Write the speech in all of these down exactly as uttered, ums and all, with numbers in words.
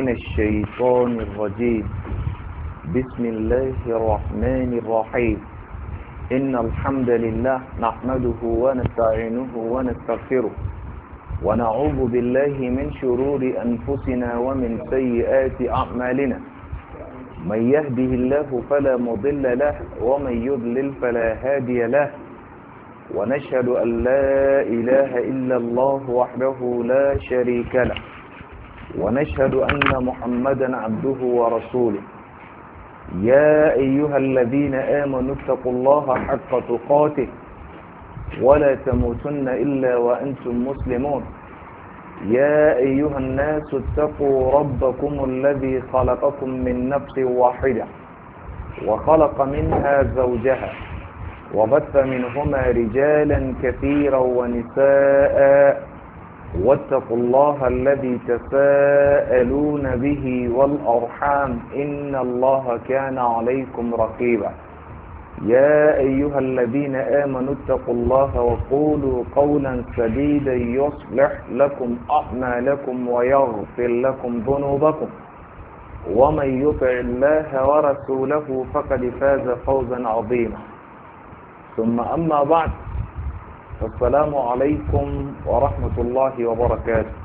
من الشيطان الرجيم. بسم الله الرحمن الرحيم. إن الحمد لله نحمده ونستعينه ونستغفره ونعوذ بالله من شرور أنفسنا ومن سيئات أعمالنا. من يهده الله فلا مضل له ومن يضلل فلا هادي له. ونشهد أن لا إله إلا الله وحده لا شريك له. ونشهد أن محمدا عبده ورسوله. يا أيها الذين آمنوا اتقوا الله حق تقاته ولا تموتن إلا وأنتم مسلمون. يا أيها الناس اتقوا ربكم الذي خلقكم من نفس واحدة وخلق منها زوجها وبث منهما رجالا كثيرا ونساء واتقوا الله الذي تساءلون به والأرحام إن الله كان عليكم رقيبا. يا أيها الذين آمنوا اتقوا الله وقولوا قولا سديدا يصلح لكم أعمالكم ويغفر لكم ذنوبكم ومن يطع الله ورسوله فقد فاز فوزا عظيما. ثم أما بعد، السلام عليكم ورحمة الله وبركاته.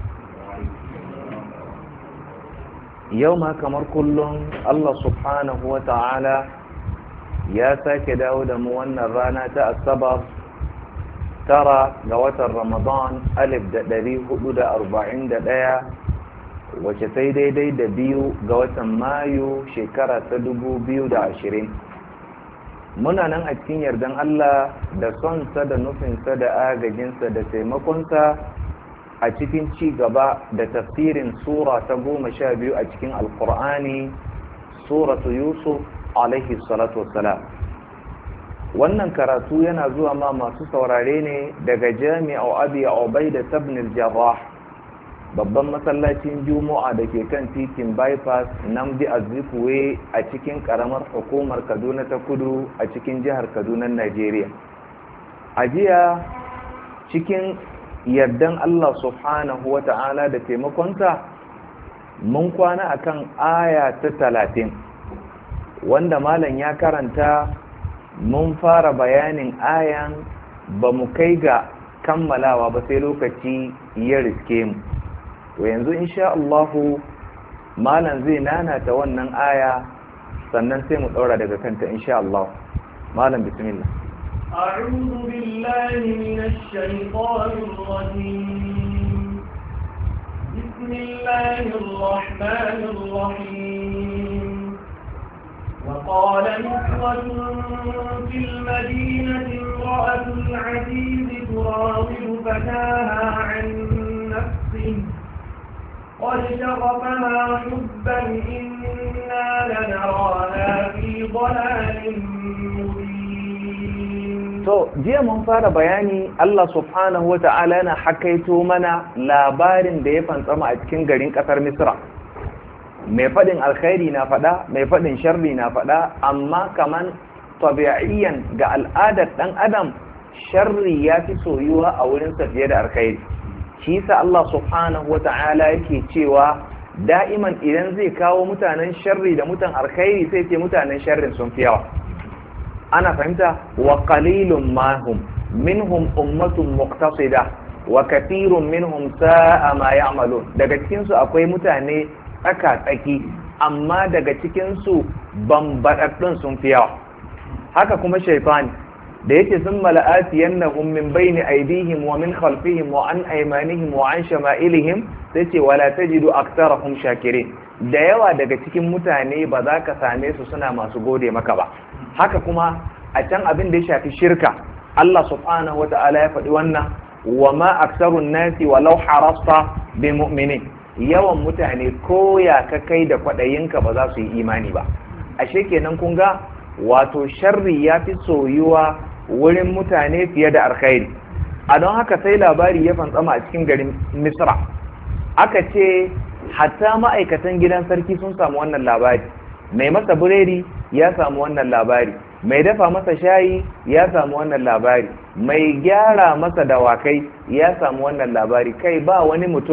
يوم كمر كل الله سبحانه وتعالى يا ساك داود موانا رانا تأسبر ترى جوات رمضان ألف دريه حدود أربعين دقيقة وشتي دي دي دبيو جوات مايو شكرة تدبو بيو دا عشرين. muna nan a cikin yardan Allah da sonsa da nufinsa da agajinsa da taimakonsa a cikin ci gaba da tafsirin sura ta goma sha biyu a cikin alkur'ani, suratu yusuf alaihi salatu wassalam. wannan karatu yana zuwa ma masu saurare ne daga jami'a abi ubaida ibn al-jarrah, babban masallacin juma'a da ke kan titin bypass namdi azikwe a cikin karamar hukumar kaduna ta kudu a cikin jihar kaduna najeriya. a jiya cikin yardan allah subhanahu wa ta'ala da taimakonsa mun kwana akan aya ta talatin wanda malam ya karanta. mun fara bayanin ayan ba mu kai ga kammalawa ba sai lokaci ya riske mu. to yanzu insha Allahu malam zai nanata wannan aya sannan sai mu daura daga kanta insha Allah. malam bismillah. a'udhu billahi minash shaitanir rajim. bismillahir rahmanir rahim. وقال نسوة في المدينة امرأة العزيز تراود فتاها عن نفسه قد شغفها حبا إنا لنراها في ضلال مبين. to jiya mun fara bayani Allah subhanahu wata'ala na hakaito mana labarin da ya fantsama a cikin garin kasar Misra. mai faɗin alkhairi na faɗa, mai faɗin sharri na faɗa, amma kaman tabi'iyyan ga al'adar ɗan adam sharri ya fi soyuwa a wurin fiye da alkhairi. shi sa Allah subhanahu wata'ala yake cewa da'iman idan zai kawo mutanen sharri da mutan alkhairi sai ce mutanen sharrin sun fi yawa. ana fahimta? wa qalilun mahum minhum ummatun muqtasida wa kathirun minhum sa'a ma ya'malun. daga cikin su akwai mutane tsaka-tsaki amma daga cikinsu bambaɗaɗɗun sun fi yawa. haka kuma shaifani da yake sun mala'ati yannahum min bayni aydihim wa min khalfihim wa an aymanihim wa an shama'ilihim sai ce wala tajidu aktsarahum shakirin. da yawa daga cikin mutane ba za ka same su suna masu gode maka ba. haka kuma a can abin da ya shafi shirka Allah subhanahu wata'ala ya faɗi wannan wa ma aktsarun nasi walau harasta bi mu'minin. yawan mutane ko ya ka kai da kwaɗayinka ba za su yi imani ba. ashe kenan kun ga wato sharri ya fi soyuwa wurin mutane fiye da alkhairi. a don haka sai labari ya fantsama a cikin garin Misra. aka ce hatta ma'aikatan gidan sarki sun samu wannan labari. mai masa buredi ya samu wannan labari, mai dafa masa shayi ya samu wannan labari, mai gyara masa dawakai ya samu wannan labari. kai ba wani mutum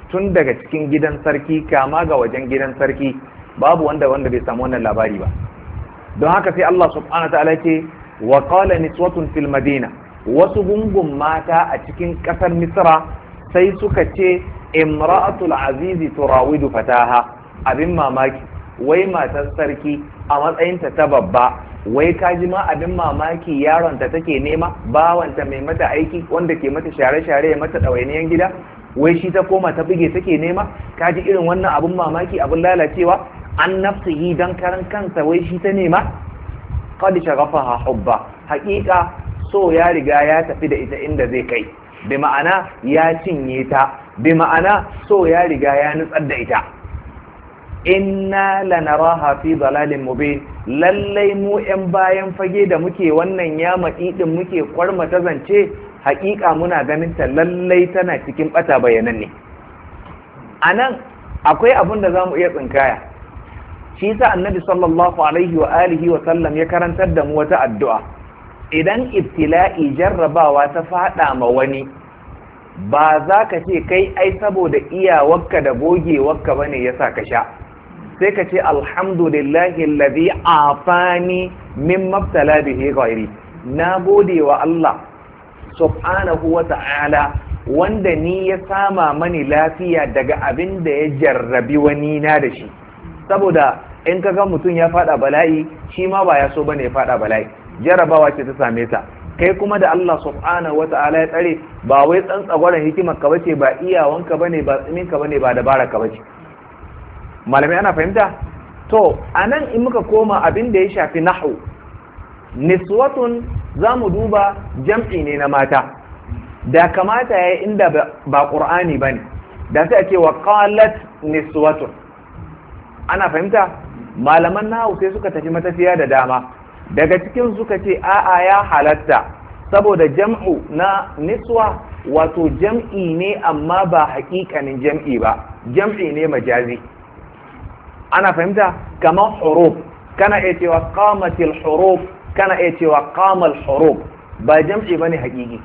tun daga cikin gidan sarki kama ga wajen gidan sarki babu wanda wanda bai samu wannan labari ba. Don haka sai Allah subhanahu wa ta'ala ce wa qala niswatun fil madina, wasu gungun mata a cikin kasar Misra sai suka ce imra'atul azizi turawidu fataha. Abin mamaki, wai matar sarki a matsayinta ta babba, wai kaji ma abin mamaki yaronta take nema, bawanta mai mata aiki wanda ke mata share-share ya mata ɗawainiyan gida, wai shi ta koma ta buge take nema. Kaji irin wannan abin mamaki, abin lalacewa, an nafsihi dan karan kansa wai shi ta nema. qad shaghafaha hubba, haƙiƙa so ya riga ya tafi da ita inda zai kai, bi ma'ana ya cinye ta, bi ma'ana so ya riga ya nutsar da ita. Inna lanaraha fi dalalin mubin, lallai mu yan bayan fage da muke wannan yama din muke kwarma ta zance, haƙiƙa muna ganin ta lallai tana cikin bata bayanan ne. Anan akwai abin da zamu iya tsinkaya. Shi yasa Annabi sallallahu alaihi wa alihi wa sallam ya karantar da mu wata addu'a. Idan ibtila'i jarrabawa ta fada ma wani, ba za ka ce kai ai saboda iyawarka da gogewarka bane yasa ka sha, sai ka ce alhamdulillahi alladhi afani mimma ibtala bihi ghairi, na gode wa Allah subhanahu wa ta'ala wanda ni ya sama mani lafiya daga abin da ya jarrabi wani na da shi. Saboda in kaga mutum ya fada bala'i, shi ma ba ya so bane ya fada bala'i, jarrabawa ce ta same ta. Kai kuma da Allah subhanahu wa ta'ala ya tsare, ba wai tsantsagwaran hikimar ka bace, ba iyawanka bane, ba tsiminka bane, ba dabarar ka bace. Malamai ana fahimta? To anan in muka koma abin da ya shafi nahwu, niswatun za mu duba jam'i ne na mata, da kamata ya yi inda ba ƙur'ani ba ne, da sai a ce wa qalat niswatun. Ana fahimta? Malaman nahwu sai suka tafi matafiya da dama, daga cikin suka ce a'a ya halatta, saboda jam'u na niswa wato jam'i ne amma ba haƙiƙanin jam'i ba, jam'i ne majazi. Ana fahimta? Kamar huruf, kana iya cewa qamatil huruf, kana iya cewa qamal huruf, ba jam'i bane haƙiƙi.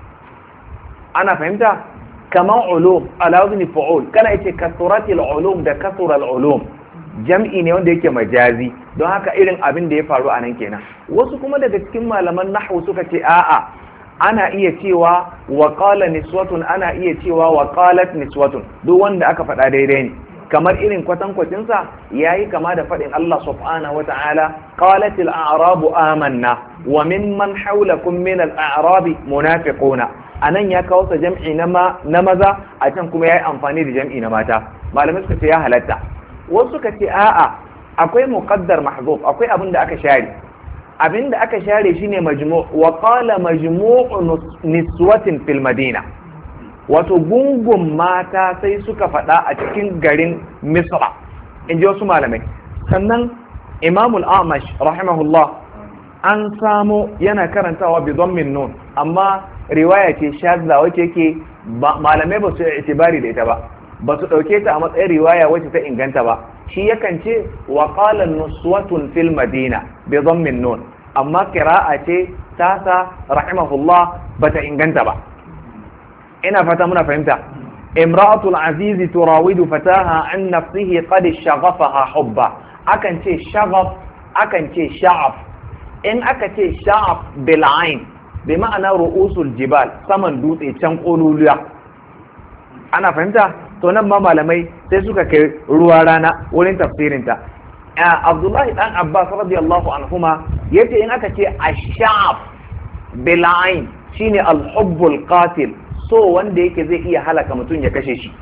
Ana fahimta? Kamar ulum ala wazni fu'ul, kana iya ce kasuratil ulum da kasural ulum, jam'i ne wanda yake majazi. Don haka irin abin da ya faru a nan kenan. Wasu kuma daga cikin malaman nahwu suka ce a'a, ana iya cewa wa qala niswatun, ana iya cewa wa qalat niswatun, duk wanda aka faɗa daidai ne. Kamar irin kwatankwacinsa ya yi kama da faɗin Allah subhanahu wa ta'ala, qalatil a'rabu amanna wa mimman hawlakum min al-a'rabi munafiquna. Anan ya kawo sa jam'i na maza, a can kuma ya yi amfani da jam'i na mata. Malamai suka ce ya halatta. Wasu suka ce a'a, akwai muqaddar mahzuf, akwai abin da aka share. Abin da aka share shine majmu', wa qala majmu'u niswatin fil madina. Wato gungun mata sai suka faɗa a cikin garin Misra, in ji wasu malamai. Sannan Imamul Amash rahimahullah an samu yana karantawa bi dhammin nun, amma riwaya ce shadda wacce yake malamai ba su itibari da ita ba, ba su ɗauke ta a matsayin riwaya wacce ta inganta ba. Shi yakan ce wa qala nuswatun fil madina bi dhammin nun, amma qira'a ce tasa rahimahullah bata inganta ba. Ina fata muna fahimta. Imra'atul azizi turawidu fataha an nafsihi qad shaghafaha hubba, akan ce shaghaf, akan ce sha'af. In aka ce sha'af bil ain bi ma'ana ru'usul jibal, saman dutse can koluluya. Ana fahimta? To nan ma malamai sai suka kai ruwa rana wurin tafsirinta. Abdullahi dan Abbas radiyallahu anhuma yace in aka ce ash-sha'af bil ain shine al-hubbul qatil, so wanda yake zai iya halaka mutum ya kashe shi.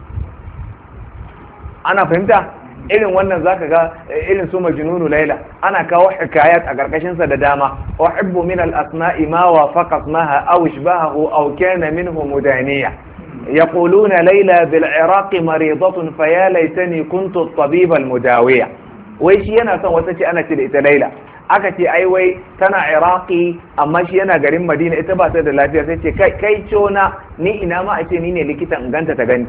Ana fahimta? Irin wannan zaka ga irin su majnunu laila, ana kawo hikayat a karkashin sa da dama. Uhibbu min al-asma'i ma wafaqa ismaha aw ishbahahu aw kana minhu mudaniya. Yaquluna layla bil iraq maridatun faya laitani kuntu at-tabib al-mudawiya. Wai shi yana son wata ce ana ce da ita laila, aka ce ai wai tana iraki amma shi yana garin madina, ita ba ta da lafiya, sai ce kai kai cona ni ina ma a ce ni ne likitan in ganta ta gani.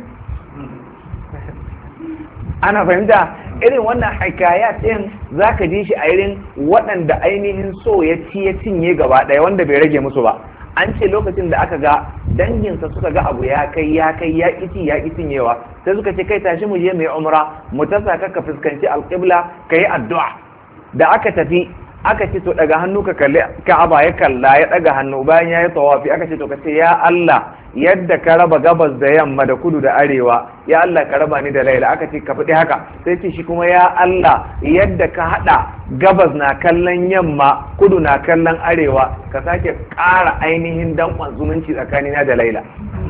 Ana fahimta? Irin wannan hikayat din zaka ji shi a irin waɗanda ainihin so ya ci ya cinye gaba ɗaya, wanda bai rage musu ba. an ce lokacin da aka ga danginsa suka ga abu ya kai ya kai ya iti ya itinyewa sai suka ce kai tashi mu je mu yi umra mu tasa ka ka fuskanci alqibla kai addu'a da aka tafi aka ce to daga hannu ka kalli Ka'aba ya kalla ya daga hannu bayan yayi tawafi aka ce to ka ce ya Allah yadda ka raba gabas da yamma da kudu da arewa ya Allah ka raba ni da Laila aka ce ka faɗi haka sai ce shi kuma ya Allah yadda ka hada gabas na kallon yamma kudu na kallon arewa ka sake ƙara ainihin danƙon zumunci tsakanina da Laila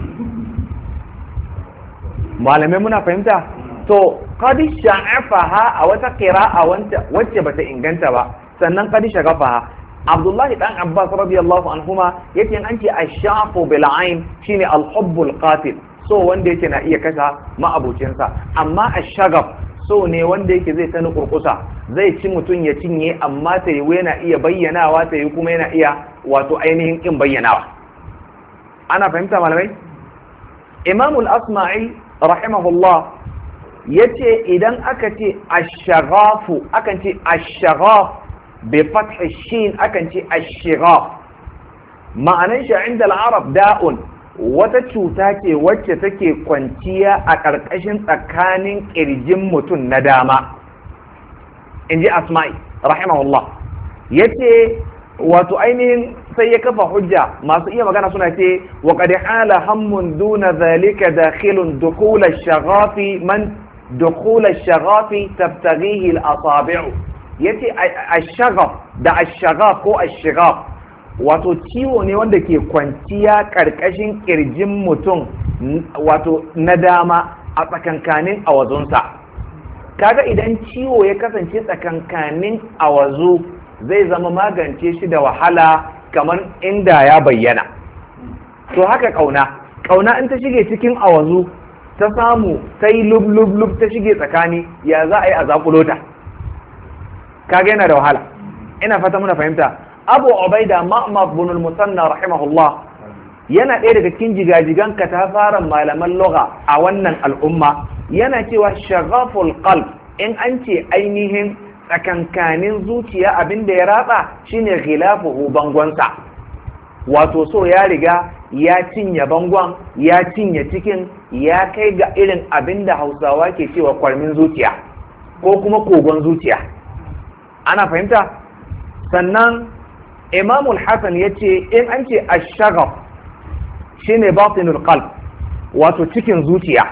malamai muna fahimta to qad sha'afaha a wata qira'a wacce bata inganta ba sannan qad shagafaha Abdullahi dan Abbas radiyallahu anhuma yake an ce ash-shafu bil ayn shine al-hubbul qatil so wanda yake na iya kasa ma'abucinsa amma ash-shagaf so ne wanda yake zai tani kurkusa zai ci mutun ya cinye amma ta yi yana iya bayyanawa ta yi kuma yana iya wato ainihin kin bayyanawa ana fahimta malamai Imam al-Asma'i rahimahullah yace idan aka ce ash-shaghafu akan ce ash-shaghaf بفتح الشين أكن شيء الشغاف معنى شيء عند العرب داء وتشوتاكي وتشتكي كونتيا أكاركشن أكانين إرجم متن نداما إنجي أسمعي رحمه الله يتي وتؤينين سيكف حجة ما سئية مكان سنتي وقد حال هم دون ذلك داخل دخول الشغاف من دخول الشغاف تبتغيه الأصابع yace ashagaf da ashagaf ko ashigaf wato ciwo ne wanda ke kwanciya karkashin kirjin mutum wato na dama a tsakankanin awazunsa kaga idan ciwo ya kasance tsakankanin awazu zai zama magance shi da wahala kamar inda ya bayyana to haka kauna kauna in ta shige cikin awazu ta samu sai lub lub lub ta shige tsakani ya za a yi a zakulota kaga yana da wahala ina fata muna fahimta Abu Ubaida Ma'mar ibn al-Musanna rahimahullah yana ɗaya daga cikin jigajigan katafaren malaman lugha a wannan al'umma yana cewa shaghaful qalb in an ce ainihin tsakankanin zuciya abinda ya ratsa shine ghilafuhu bangonsa wato so ya riga ya cinye bangon ya cinye cikin ya kai ga irin abinda Hausawa ke cewa kwarmin zuciya ko kuma kogon zuciya ana fahimta sannan Imamul Hasan yace in an ce ash-shaghaf shine batinul qalb wato cikin zuciya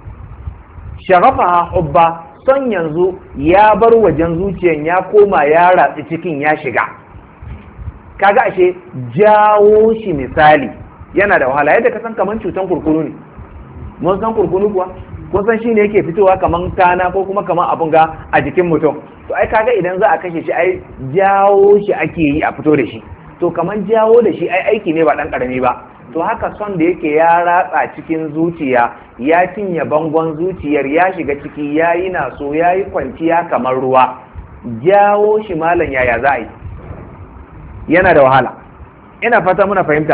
shaghafa hubba son yanzu ya bar wajen zuciyan ya koma ya ratsi cikin ya shiga kaga ashe jawo shi misali yana da wahala yadda ka san kaman cutan kurkunu ne mun san kurkunu kuwa kun san shine yake fitowa kaman kana ko kuma kaman abun ga a jikin mutum to ai kaga idan za a kashe shi ai jawo shi ake yi a fito da shi to kaman jawo da shi ai aiki ne ba dan karami ba to haka son da yake ya ratsa cikin zuciya ya cinye bangon zuciyar ya shiga ciki ya yi naso ya yi kwanciya kamar ruwa jawo shi malam yaya za a yi yana da wahala ina fata muna fahimta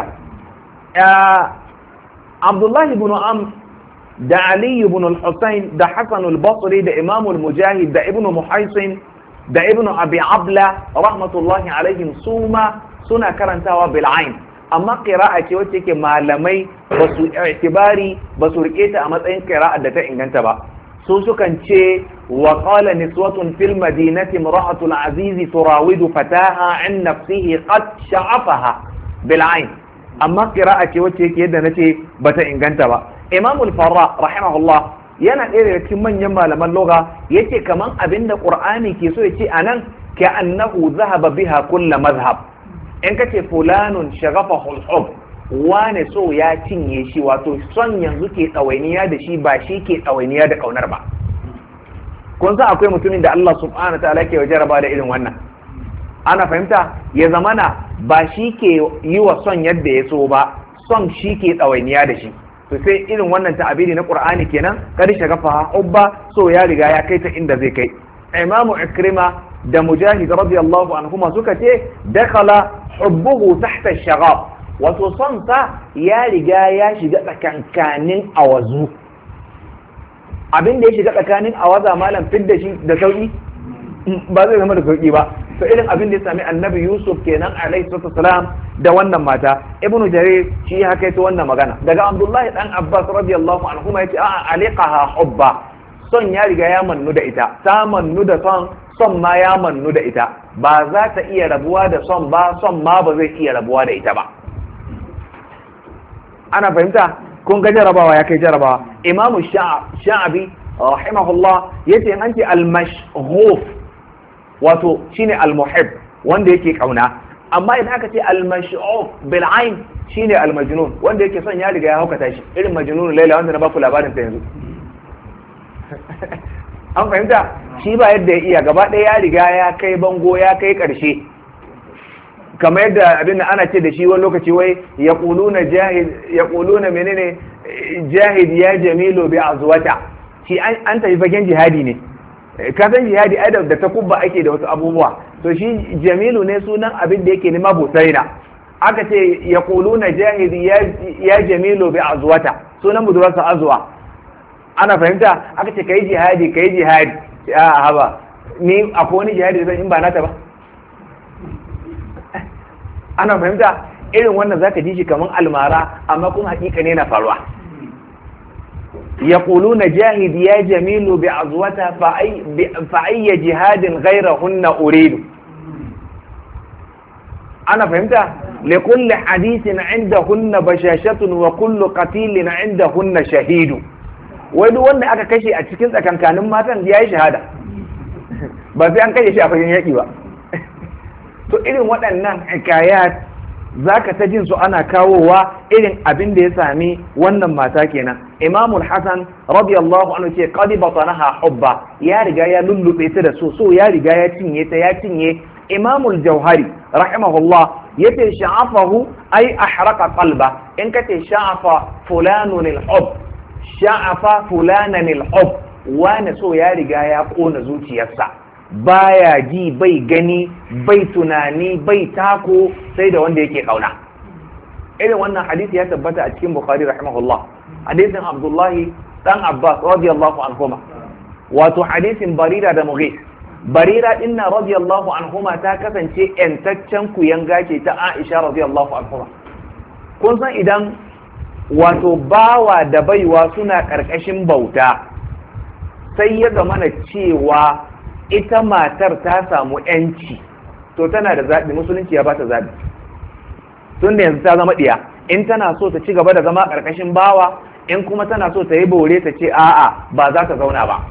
Abdullahi ibn Amr da Ali ibn al-Husayn da Hassan al-Basri da Imam al-Mujahid da Ibn Muhaysin da Ibn Abi Abla rahmatullahi alaihim suma suna karantawa bil ain amma qira'a ce wacce yake malamai ba su i'tibari ba su rike ta a matsayin qira'a da ta inganta ba su sukan ce wa qala niswatun fil madinati imra'atu al-aziz turawidu fataha an nafsihi qad sha'afaha bil ain amma qira'a ce wacce yake yadda nace bata inganta ba Imam al-Farra rahimahullah yana ɗaya daga cikin manyan malaman lugha yace kaman abinda Qur'ani ke so yace anan ka annahu zahaba biha kull madhhab in kace fulanun shaghafahu al-hub wane so ya cinye shi wato son yanzu ke tsawainiya da shi ba shi ke tsawainiya da kaunar ba kun san akwai mutumin da Allah subhanahu wa ta'ala ke jaraba da irin wannan ana fahimta ya zamana ba shi ke yi wa son yadda ya so ba son shi ke tsawainiya da shi to sai irin wannan ta'abiri na Qur'ani kenan kar shagafa ubba so ya riga ya kai ta inda zai kai Imam Ikrima da Mujahid radiyallahu anhuma suka ce dakhala hubbuhu tahta ash-shaghab wato son sa ya riga ya shiga tsakankanin awazu abin da ya shiga tsakanin awaza malam fidda shi da sauki ba zai zama da sauki ba to irin abin da ya sami annabi Yusuf kenan alaihi salam da wannan mata. Ibn Jarir shi ya kai ta wannan magana daga Abdullahi dan Abbas radiyallahu anhu ma yace a'a aliqaha hubba, son ya riga ya mannu da ita, ta mannu da son, son ma ya mannu da ita, ba za ta iya rabuwa da son ba, son ma ba zai iya rabuwa da ita ba. Ana fahimta? Kun ga jarabawa ya kai jarabawa. Imamu Sha'abi rahimahullah yace an ce al-mashghuf wato shine al-muhib wanda yake kauna, amma idan aka ce al-mash'uf bil ain shine al-majnun wanda yake son ya riga ya haukata shi, irin majnun Laila wanda na baku labarin ta yanzu. An fahimta? Shi ba yadda ya iya, gaba ɗaya ya riga ya kai bango, ya kai ƙarshe, kamar yadda abin ana ce da shi wani lokaci wai ya ƙuluna jahid, ya ƙuluna menene jahid ya jamilu bi azwata, shi an tafi fagen jihadi ne, ka san jihadi ai da ta kubba ake da wasu abubuwa, to shi jamilu ne sunan abin da yake nema busaina, aka ce ya ƙuluna jahid ya jamilu bi azwata, sunan budurarsa azwa. Ana fahimta? Aka ce kai jihadi kai jihadi, a haba ni akwai wani jihadi zan in ba nata ba. Ana fahimta? Irin wannan zaka ji shi kaman almara, amma kuma hakika ne na faruwa. yaquluna jahid ya jamilu bi azwata fa ay fa ay jihadin ghayrahunna uridu. Ana fahimta? لكل حديث عندهن بشاشة وكل قتيل عندهن شهيد. wai duk wanda aka kashe a cikin tsakankanin matan ya yi shahada, ba sai an kashe shi a fagen yaƙi ba. To irin waɗannan hikayat za ka ta jin su ana kawowa irin abin da ya sami wannan mata kenan. Imamul Hasan radiyallahu anhu ce qad batanaha hubba, ya riga ya lullube ta da so, so ya riga ya cinye ta ya cinye. Imamul Jauhari rahimahullah yace sha'afahu ay ahraqa qalba, in kace sha'afa fulanun al-hubb, sha'afa fulanan al-hub, wani so ya riga ya kona zuciyarsa, baya ji bai gani bai tunani bai tako sai da wanda yake kauna. Irin wannan hadisi ya tabbata a cikin Bukhari rahimahullah, hadisin Abdullahi dan Abbas radiyallahu anhuma, wato hadisin Barira da Mughis. Barira dinna radiyallahu anhuma ta kasance yantaccen kuyanga ce ta Aisha radiyallahu anhuma. Kun san idan wato bawa da baiwa suna ƙarƙashin bauta, sai ya zama na cewa ita matar ta samu ‘yanci, to tana da zaɓi, musulunci ya ba ta zaɓi. Tun da yanzu ta zama ɗiya, in tana so ta ci gaba da zama ƙarƙashin bawa, in kuma tana so ta yi bore ta ce a'a ba za ta zauna ba.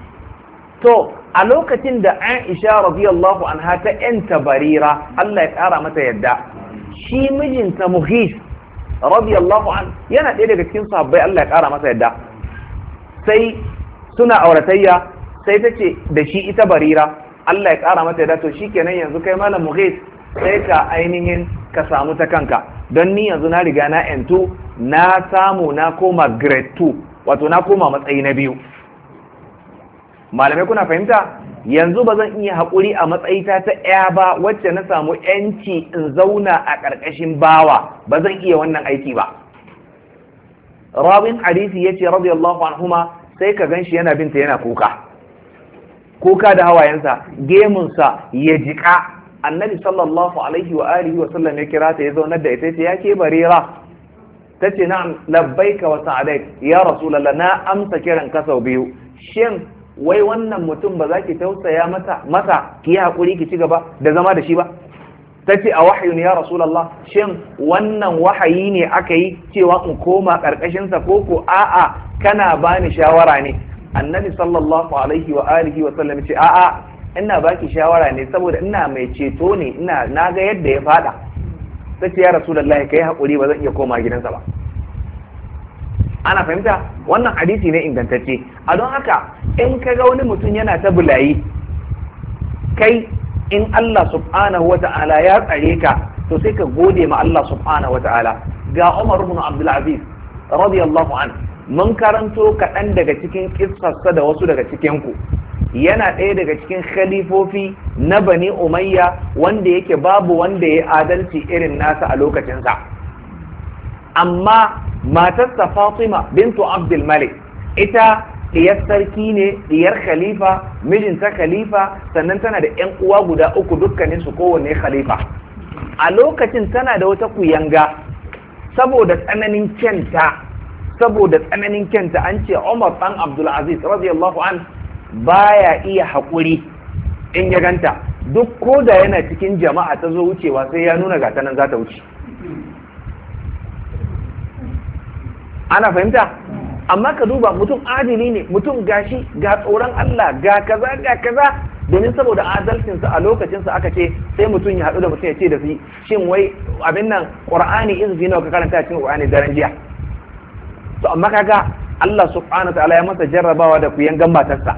To a lokacin da Aisha radiyallahu anha ta ‘yanta Barira, Allah ya ƙara mata yadda, shi mijinta Mughis radiyallahu an yana ɗaya daga cikin sahabbai, Allah ya ƙara masa yadda, sai suna auratayya, sai ta ce da shi ita Barira, Allah ya ƙara mata yadda, to shikenan yanzu kai malam Mughis sai ka ainihin ka samu ta kanka, don ni yanzu na riga na yantu, na samu na koma grade two, wato na koma matsayi na biyu. Malamai kuna fahimta? Yanzu ba zan iya haƙuri a matsayita ta ɗaya ba wacce na samu ‘yanci in zauna a ƙarƙashin bawa, ba zan iya wannan aiki ba. Rawin hadisi ya ce radiyallahu anhuma, sai ka gan shi yana binta yana kuka kuka da hawayensa, gemunsa ya jiƙa. Annabi sallallahu alaihi wa alihi wa sallam ya kira ta, ya zaunar da ita, ce ya ke Barira, ta ce na'am labbaika wa sa'adaik ya Rasulullah, na amsa kiran ka sau biyu. Shin wai wannan mutum ba za ki tausaya mata masa ki yi haƙuri ki ci gaba da zama da shi ba? Ta ce a wahayun ya Rasulallah, shin wannan wahayi ne aka yi cewa in koma ƙarƙashinsa ko ko a'a kana bani shawara ne? Annabi sallallahu alaihi wa alihi wa sallam ce a'a ina baki shawara ne saboda ina mai ceto ne, ina na ga yadda ya fada. Ta ce ya Rasulallah kai haƙuri, ba zan iya koma gidansa ba. Ana fahimta? Wannan hadisi ne ingantacce. A don haka in ka ga wani mutum yana ta bulayi, kai in Allah subhanahu wa ta'ala ya tsare ka, to sai ka gode ma Allah subhanahu wa ta'ala. Ga Umar ibn Abdul Aziz radiyallahu anhu, mun karanto kaɗan daga cikin kissarsa da wasu daga cikin ku. Yana ɗaya daga cikin khalifofi na Bani Umayya wanda yake babu wanda ya adalci irin nasa a lokacinsa. Amma matarsa Fatima bintu Abdul Malik, ita diyar sarki ne, diyar khalifa, mijinta khalifa, sannan tana da ƴan uwa guda uku dukkanin su kowanne khalifa. A lokacin tana da wata kuyanga, saboda tsananin kyanta saboda tsananin kyanta an ce Umar ɗan Abdul Aziz radiyallahu an baya iya haƙuri in ya ganta, duk ko da yana cikin jama'a ta zo wucewa sai ya nuna gata nan za ta wuce. Ana fahimta? Amma ka duba mutum adili ne, mutum gashi ga tsoron Allah ga kaza ga kaza, domin saboda adalcinsa a lokacinsa aka ce sai mutum ya haɗu da mutum ya ce da su shin wai abin nan ƙur'ani izini nawa ka karanta cikin ƙur'ani daren jiya. To amma kaga Allah subhanahu wa ta'ala ya masa jarrabawa da kuyan gambatarsa.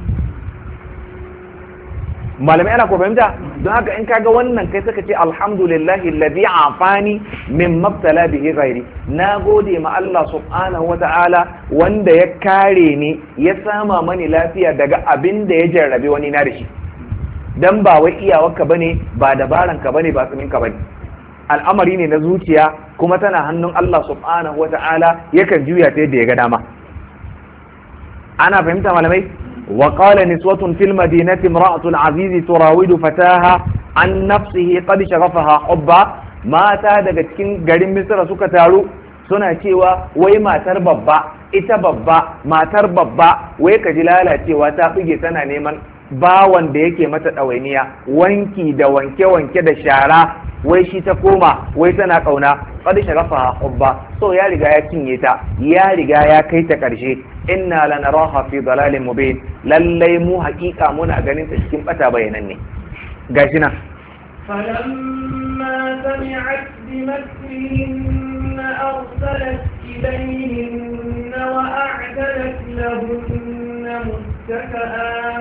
Malamai ana ko fahimta, don haka in kaga wannan kai suka ce alhamdulillahi alladhi afani min mabtala bihi ghairi, na gode ma Allah subhanahu wa ta'ala wanda ya kare ni ya sama mani lafiya daga abin da ya jarrabe wani na da shi, dan ba wai iyawarka bane ba dabaranka bane ba tsaminka bane, al'amari ne na zuciya kuma tana hannun Allah subhanahu wa ta'ala yakan juya ta yadda ya ga dama. Ana fahimta malamai? وقال نسوة في المدينة امرأة العزيز تراود فتاها عن نفسه قد شغفها حبا. ما daga cikin garin Misra suka taru suna cewa wai matar babba ita babba matar babba wai ka ji lalacewa ta buge tana neman bawan da yake mata ɗawainiya, wanki da wanke-wanke da shara, wai shi ta koma wai tana kauna. qad shagafa hubba, so ya riga ya cinye ta, ya riga ya kai ta karshe. inna lanaraha fi dalalin mubin, lallai mu haƙiƙa muna ganin ta cikin bata bayanan ne. gashi nan فلما سمعت بمكرهن أرسلت إليهن وأعتدت لهن متكئا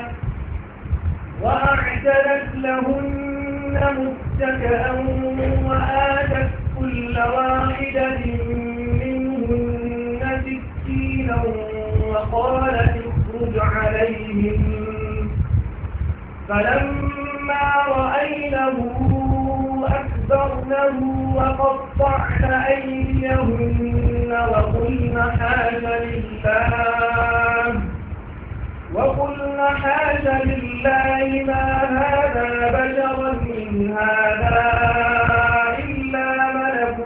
وأعتدت لهن متكئا وآتت كل واحدة منهن سكينا وقالت اخرج عليهم. فلما رأينه أكبرنه وقطعن أيديهن وقلن حاش لله وقلن حاش لله ما هذا بشرا إن هذا إلا ملك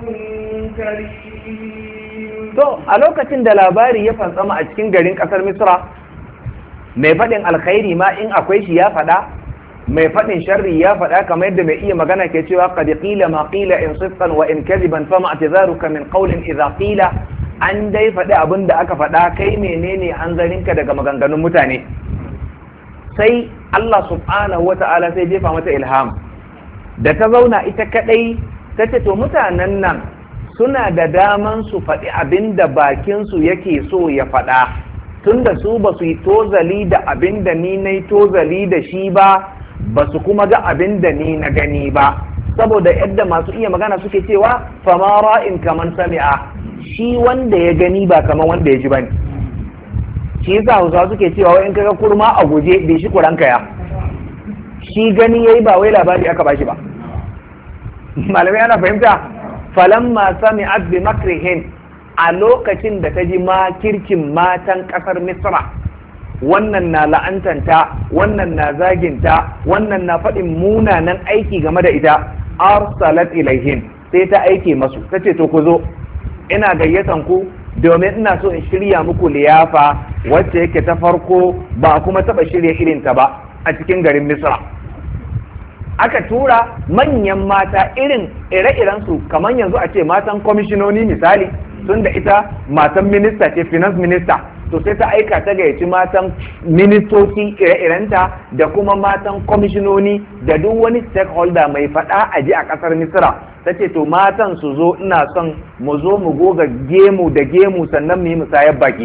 كريم. to a lokacin da labari ya fantsama a cikin garin kasar Misra, mai faɗin alkhairi ma in akwai shi ya faɗa, mai faɗin sharri ya faɗa, kamar yadda mai iya magana ke cewa qad qila ma qila in sidqan wa in kadiban fama i'tizaruka min qawlin idha qila. An dai faɗi abin da aka faɗa, kai menene hanzarinka daga maganganun mutane? Sai Allah subhanahu wa ta'ala sai jefa mata ilham, da ta zauna ita kadai ta ce to mutanen nan suna da daman su faɗi abin da bakinsu yake so ya faɗa, tunda su ba su yi tozali da abin da ni na yi tozali da shi ba, ba su kuma ga abin da ni na gani ba. Saboda yadda masu iya magana suke cewa fama ra'in kaman sami'a, shi wanda ya gani ba kaman wanda ya ji bane. Shi yasa Hausawa suke cewa wai in kaga kurma a guje bai shi kuranka ya, shi gani yayi ba wai labari aka bashi ba. Malamai ana fahimta? Falamma sami'at bi makrihin, a lokacin da ta ji makircin matan ƙasar Misra, wannan na la'antanta, wannan na zaginta, wannan na faɗin munanan aiki game da ita, arsalat ilaihin, sai ta aike masu, ta ce to ku zo, ina gayyatan ku domin ina so in shirya muku liyafa wacce yake ta farko ba kuma taɓa shirya irinta ba a cikin garin Misra. Aka tura manyan mata irin ire-irensu, kamar yanzu a ce matan kwamishinoni misali, tun da ita matan minista ce, finance minister, to sai ta aika ta gayyaci matan ministoci ire-irenta da kuma matan kwamishinoni da duk wani stakeholder mai faɗa a ji a ƙasar Misra. Ta ce to matan su zo, ina son mu zo mu goga gemu da gemu sannan mu yi musayar baki.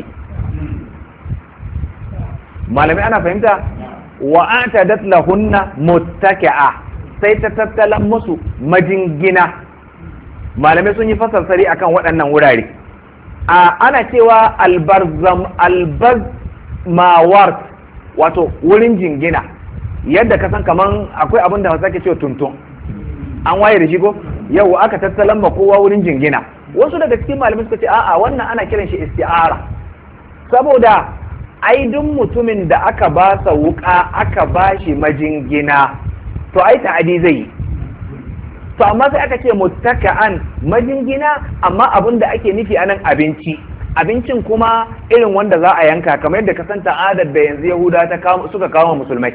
Malami ana fahimta? Wa atadat lahunna muttaki'a, sai ta tattalan musu majingina. Malamai sun yi fasarsari akan waɗannan wurare. A ana cewa albarzam albazmawar, wato wurin jingina, yadda ka san kaman akwai abin da Hausa ke cewa tuntun, an waye da shi ko yau aka tattalan ma kowa wurin jingina. Wasu daga cikin malamai suka ce a'a wannan ana kiran shi isti'ara, saboda ai duk mutumin da aka ba sa wuka aka ba shi majingina to ai ta'adi zai yi. To amma sai aka ce muttaka'an majingina, amma abin da ake nufi anan abinci, abincin kuma irin wanda za a yanka kamar yadda ka san ta'adar da yanzu Yahuda ta kawo suka kawo musulmai.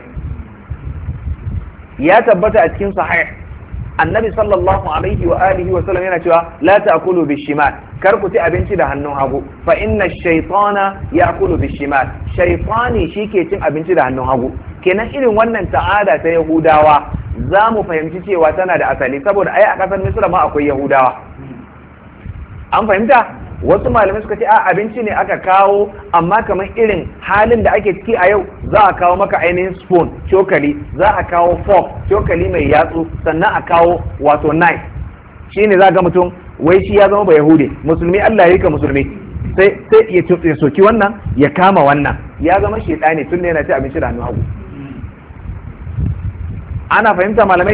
Ya tabbata a cikin sahih annabi sallallahu alaihi wa alihi wa sallam yana cewa la ta'kulu bishimal, kar ku ci abinci da hannun hagu, fa inna ash-shaytana ya'kulu bishimal, shaytani shike cin abinci da hannun hagu. Kenan irin wannan ta'ada ta Yahudawa za mu fahimci cewa tana da asali, saboda ai a kasar Misra ma akwai Yahudawa. An fahimta? Wasu malamai suka ce a abinci ne aka kawo, amma kamar irin halin da ake ciki a yau za a kawo maka ainihin spoon cokali, za a kawo fork cokali mai yatsu, sannan a kawo wato knife. Shi ne za ga mutum wai shi ya zama ba Yahudi, musulmi Allah ya yi ka musulmi, sai sai ya soki wannan ya kama wannan, ya zama shaitani tun da yana ci abinci da hannu hagu. Ana fahimta malamai?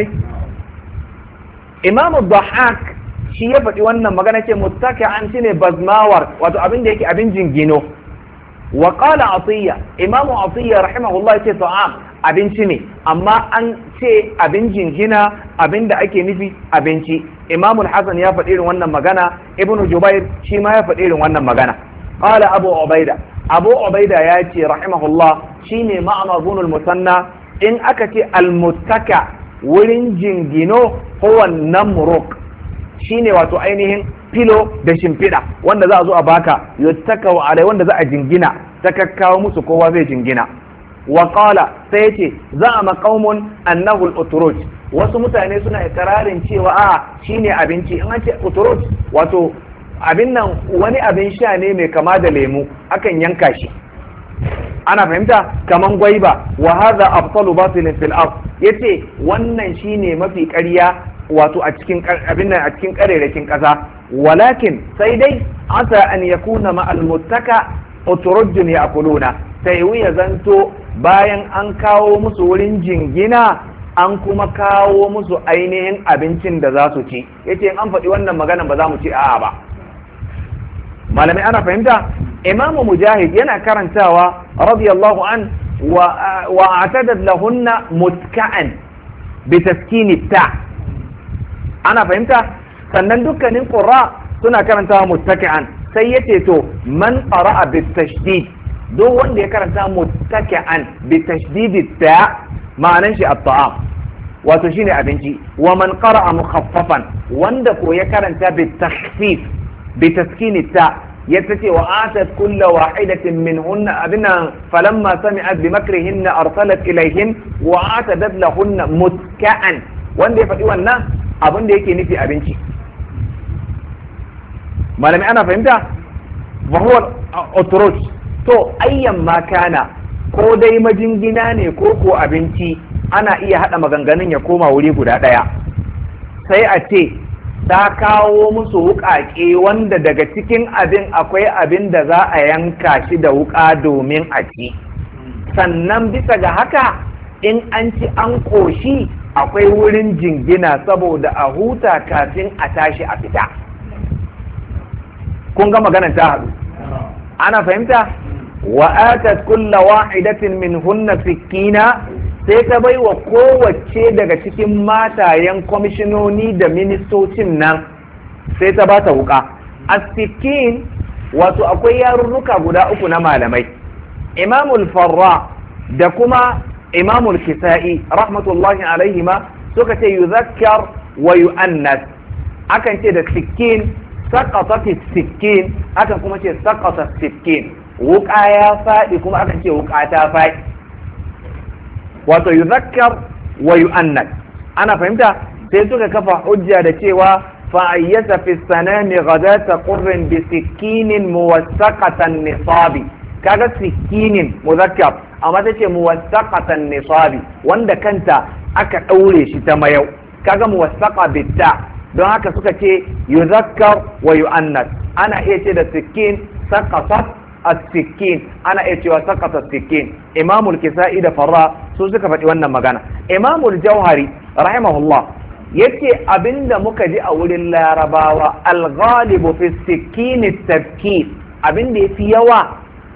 Imam Dhahhak shi ya faɗi wannan magana ce muttaki'an shine bazmawar, wato abin da yake abin jingino. Wa qala Atiyya, Imam Atiyya rahimahullah yace ta'am abinci ne, amma an ce abin jingina, abin da ake nufi abinci. Imam Al-Hasan ya faɗi irin wannan magana, Ibn Jubair shi ma ya faɗi irin wannan magana. Qala Abu Ubaida, Abu Ubaida ya ce rahimahullah shine ma'ana gunul musanna, in aka ce al-muttaka wurin jingino huwa namruk, shine wato ainihin filo da shimfiɗa wanda za a zo a baka yuttaka wa alai, wanda za a jingina ta kakkawo musu kowa zai jingina. Wa qala sai yace za'ama qaumun annahu al-utruj, wasu mutane suna ikrarin cewa a shine abinci. In an ce utruj wato abin nan wani abin sha ne mai kama da lemu, akan yanka shi, ana fahimta, kaman gwaiba. Wa hadha afdalu batilin fil ard, yace wannan shine mafi ƙarya wato a cikin abin nan a cikin ƙarerakin ƙasa. Walakin sai dai asa an yakuna ma al muttaka uturujun ya'kuluna, sai ya zanto bayan an kawo musu wurin jingina an kuma kawo musu ainihin abincin da za su ci. Yace in an faɗi wannan magana ba za mu ci a'a ba. Malamai ana fahimta? Imamu Mujahid yana karantawa radiyallahu an wa atadat lahunna mutka'an bi taskini ta, ana fahimta? Sannan dukkanin qurra suna karantawa muttaki'an, sai yace to man qara'a bi tashdid, duk wanda ya karanta muttaki'an bi tashdid ta ma'anan shi at-ta'am, wato shine abinci. Wa man qara'a mukhaffafan, wanda ko ya karanta bi takhfif bi taskini ta, yace wa atat kullu wahidatin minhunna abina falamma sami'at bi makrihinna arsalat ilayhin wa atadat lahunna mutka'an, wanda ya faɗi wannan abin da yake nufi abinci. Malami ana fahimta? Wa huwa utruj, to ayyan ma kana, ko dai majingina ne ko ko abinci, ana iya hada maganganun ya koma wuri guda daya. Sai a ce ta kawo musu wuƙaƙe wanda daga cikin abin akwai abin da za a yanka shi da wuƙa domin a ci, sannan bisa ga haka in an ci an ƙoshi akwai wurin jingina saboda a huta kafin a tashi a fita. Kun ga maganar ta haɗu, ana fahimta? Wa atat kulla wahidatin min hunna sikina, sai ta bai wa kowace daga cikin matayen kwamishinoni da ministocin nan sai ta ba ta wuka. As-sikin wato akwai yarurruka guda uku na malamai, Imamul Farra da kuma Imamul Kisa'i rahmatullahi alaihima suka ce yuzakkar wa yu'annas, akan ce da sikin saqatat sikin, akan kuma ce saqatat sikin, wuka ya faɗi kuma akan ce wuka ta faɗi, wato yuzakkar wa yu'annas. Ana fahimta? Sai suka kafa hujja da cewa fa'ayyata fi sanami ghadata qurrin bi sikinin muwassaqatan nisabi, kaga sikinin muzakkar amma tace muwassaqatan nisabi, wanda kanta aka daure shi ta mayau, kaga muwassaqa bitta, don haka suka ce yuzakkar wa yu'annas. Ana iya ce da sikin saqatat as-sikin, ana iya cewa saqata as-sikin. Imamul Kisa'i da Farra su suka faɗi wannan magana. Imamul Jauhari rahimahullah yace abinda muka ji a wurin Larabawa al-ghalibu fi as-sikin at-tabkir, abinda yafi yawa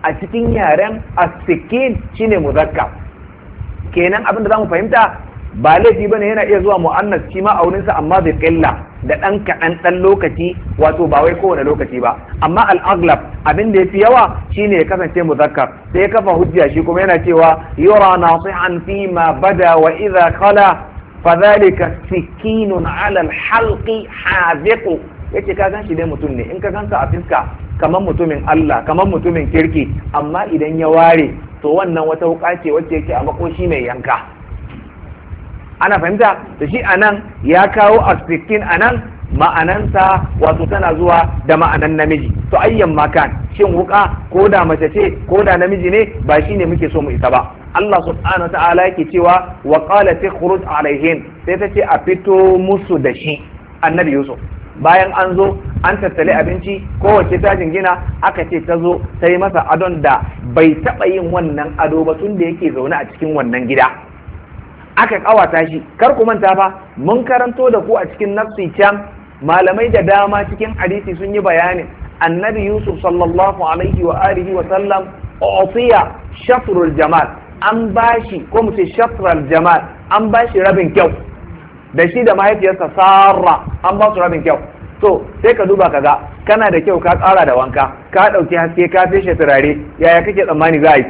a cikin yaren as-sikin shine muzakkar. Kenan abin da zamu fahimta ba laifi bane, yana iya zuwa mu'annas shi ma a wurin sa, amma bai qilla da dan kadan dan lokaci, wato ba wai kowane lokaci ba. Amma al-aghlab abin da yafi yawa shine ya kasance muzakkar. sai ya kafa hujja shi kuma yana cewa yura nasihan fi ma bada wa idha khala fadhalika sikinun ala al-halqi hadiqu. yace ka gan shi dai mutum ne, in ka gansa a fiska kamar mutumin Allah, kamar mutumin kirki, amma idan ya ware to wannan wata wuka ce wacce yake a makoshi mai yanka. ana fahimta da shi anan ya kawo asikin anan ma'anansa wato tana zuwa da ma'anan namiji. to ayyan makan, shin wuka ko da mace ce ko da namiji ne ba shine muke so mu isa ba. Allah subhanahu wa ta'ala yake cewa wa qalat ikhruj alaihin, sai ta ce a fito musu da shi annabi Yusuf. bayan an zo an tattale abinci kowace ta jingina, aka ce ta zo ta yi masa adon da bai taɓa yin wannan ado ba tun da yake zaune a cikin wannan gida. aka kawata shi. kar ku manta fa mun karanto da ku a cikin nafsi can, malamai da dama cikin hadisi sun yi bayanin annabi Yusuf sallallahu alaihi wa alihi wa sallam utiya shatrul jamal, an bashi ko mu ce shatrul jamal, an bashi rabin kyau, da shi da mahaifiyarsa Sarra an ba su rabin kyau. to sai ka duba kaga kana da kyau, ka tsara da wanka, ka dauki haske, ka feshe turare, yaya kake tsammani za a yi?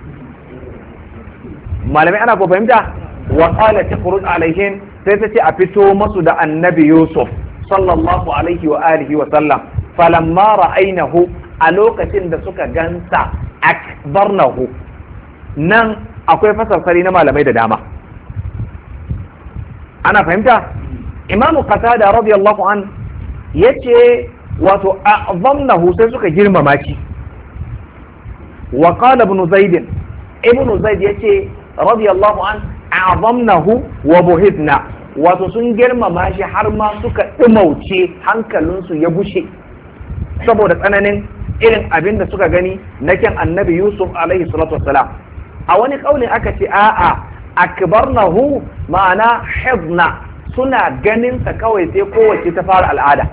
malamai ana ko fahimta. wa qalat ikhruj alaihin, sai ta ce a fito masu da annabi Yusuf sallallahu alaihi wa alihi wa sallam. falamma ra'ainahu, a lokacin da suka gansa, akbarnahu. nan akwai fasarsari na malamai da dama. ana fahimta. imamu qatada radiyallahu an yace wato a'zamnahu, sai suka girmama shi. wa qala ibn zaid, ibn zaid yace radiyallahu an a'zamnahu wa buhitna, wato sun girmama shi har ma suka dumauce, hankalinsu ya bushe saboda tsananin irin abin da suka gani na kyan annabi Yusuf alaihi salatu wassalam. a wani kaulin aka ce a'a akbarnahu ma'ana hibna, suna ganin sa kawai sai kowace ta fara al'ada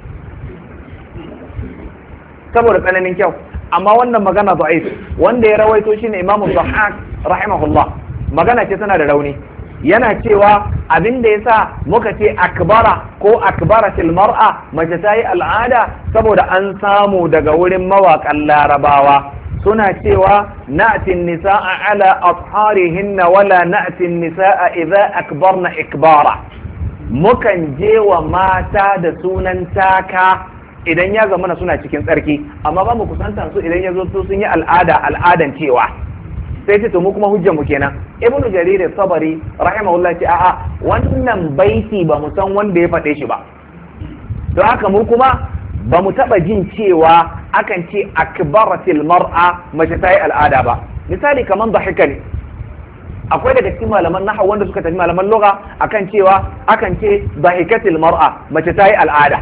saboda tsananin kyau. amma wannan magana da'if, wanda ya rawaito shine Imam Dhahhak rahimahullah. magana ce tana da rauni. yana cewa abin da yasa muka ce akbara ko akbaratil mar'a, mace ta yi al'ada, saboda an samu daga wurin mawaƙan larabawa suna cewa na'tin nisa'a ala atharihinna wala na'tin nisa'a idza akbarna ikbara. mukan je wa mata da sunan taka idan ya zama suna cikin tsarki, amma ba mu kusantan su idan ya zo su sun yi al'ada al'adan cewa. sai ce to mu kuma hujjar mu kenan. ibnu jarir sabari rahimahullah ce a'a wannan baiti ba mu san wanda ya faɗe shi ba, don haka mu kuma ba mu taɓa jin cewa akan ce akbaratil mar'a mace ta yi al'ada ba. misali kamar dhahika ne, akwai daga cikin malaman nahwu wanda suka tafi malaman lugha akan cewa akan ce dhahikatil mar'a mace ta yi al'ada,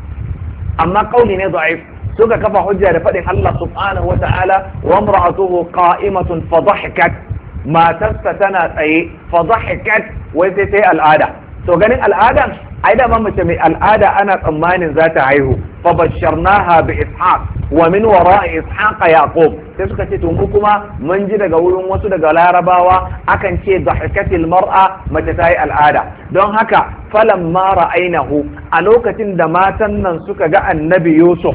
amma kauli ne da'if. suka kafa hujja da faɗin Allah subhanahu wata'ala wa imra'atuhu qa'imatun fa dhahikat, matarsa tana tsaye fa dhahikat, wai sai ta yi al'ada. to ganin al'adan ai da mace mai al'ada ana tsammanin za ta haihu. fa basharnaha bi ishaq wa min wara'i ishaq yaqub. sai suka ce to mu kuma mun ji daga wurin wasu daga larabawa akan ce dhahikatil mar'a mace ta yi al'ada. don haka falamma ra'ainahu, a lokacin da matan nan suka ga annabi Yusuf,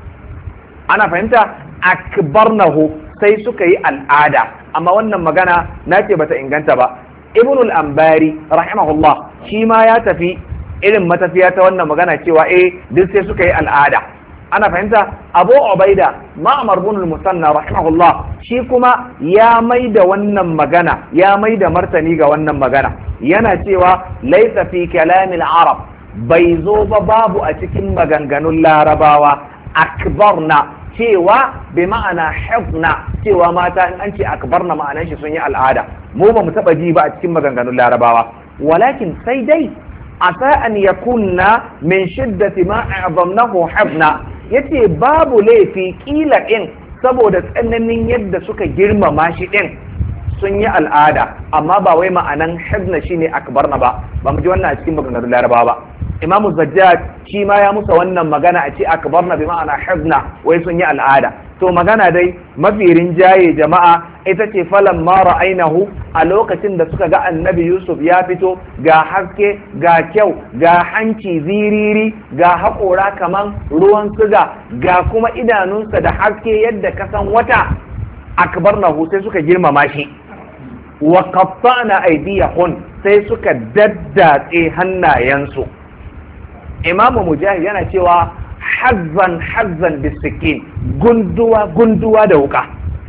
ana fahimta, akbarnahu, sai suka yi al'ada. amma wannan magana na ce bata inganta ba. ibn al-ambari rahimahullah shi ma ya tafi irin matafiya ta wannan magana cewa eh duk sai suka yi al'ada. ana fahimta. abu ubaida ma'mar ibn al-musanna rahimahullah shi kuma ya maida wannan magana, ya maida martani ga wannan magana, yana cewa laysa fi kalamil arab, bai zo ba babu a cikin maganganun larabawa akbarna cewa bi ma'ana hifna, cewa mata in an ce akbarna ma'anan shi sun yi al'ada. mu ba mu taba ji ba a cikin maganganun larabawa. walakin sai dai asa an yakunna min shiddati ma a'zamnahu hifna, yace babu laifi kila din saboda tsananin yadda suka girmama shi din sun yi al'ada, amma ba wai ma'anan hifna shine akbarna ba. ba mu ji wannan a cikin maganganun larabawa ba. imamu zajjaj shi ma ya musa wannan magana a ce akbarna bi ma'ana hifna, wai sun yi al'ada. to magana dai mafi rinjaye jama'a ita ce falan mara ainihu a lokacin da suka ga annabi Yusuf ya fito ga haske ga kyau ga hanci ziriri ga haƙora kaman ruwan suga ga kuma idanunsa da haske yadda kasan wata akbar na sai suka girmama shi wa qatta'na aydiyahun sai suka daddatse hannayensu. Imamu Mujahid yana cewa hazzan hazzan bisikin, gunduwa gunduwa da wuka.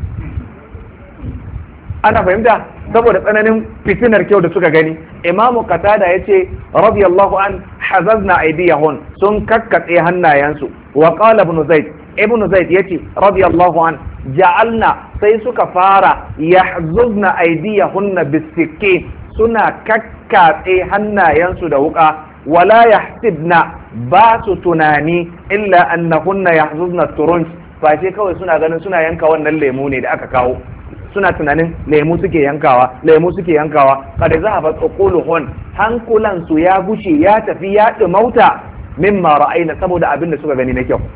Ana fahimta saboda tsananin fitinar kyau da suka gani. Imamu Qatada yace radiyallahu an hazazna aydiyahun, sun kakkatse hannayensu. Wa qala ibn Zaid, ibn Zaid yace radiyallahu an ja'alna sai suka fara yahzuzna aydiyahunna bisikin, suna kakkatse hannayensu da wuka. wala yahsibna ba su tunani illa annahunna yahzuzna turunj, face kawai suna ganin suna yanka wannan lemu ne da aka kawo, suna tunanin lemu suke yankawa lemu suke yankawa kada zahabat uquluhun, hankulan su ya gushe ya tafi ya dumauta mimma ra'ayna, saboda abin da suka gani na kyau.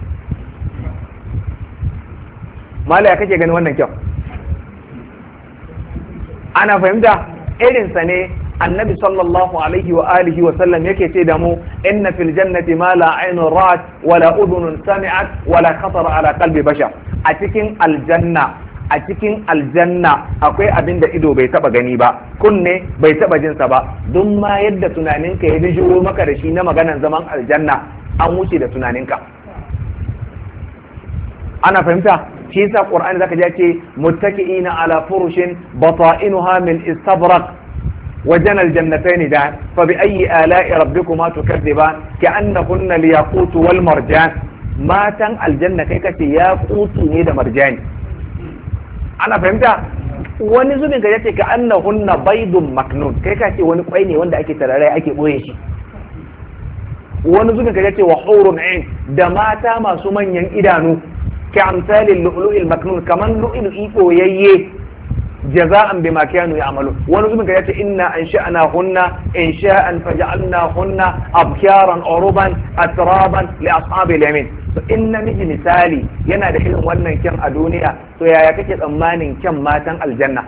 Malaya kake gani wannan kyau? Ana fahimta irinsa ne annabi sallallahu alaihi wa alihi wa sallam yake ce da mu inna fil jannati ma la aynun ra'at wa la udhunun sami'at wa la khatara ala qalbi bashar. A cikin aljanna a cikin aljanna akwai abin da ido bai taba gani ba, kunne bai taba jinsa ba, duk ma yadda tunaninka ya bijiro maka da shi na maganan zaman aljanna an wuce da tunaninka. Ana fahimta? shi yasa qur'ani zaka ji ce muttaki'ina ala furushin bata'inuha min istabraq وجنى الجنتين دان فبأي آلاء ربكما تكذبان كأنهن الياقوت والمرجان ما تن الجنة كيكة ياقوت نيد مرجان. أنا فهمتها wani zubin ka yace ka annahunna baydun maknun, kai ka ce wani kwai ne wanda ake tarare ake boye shi. Wani zubin ka yace wa hurun ain, da mata masu manyan idanu ka amsalil lu'lu'il maknun, kaman lu'lu'i boyayye jaza'an bima kanu ya'malu. Wani zubin ka yace inna ansha'na hunna insha'an faj'alna hunna abkaran uruban atraban li ashabil yamin. to in namiji misali yana da irin wannan kyan a duniya, to yaya kake tsammanin kyan matan aljanna?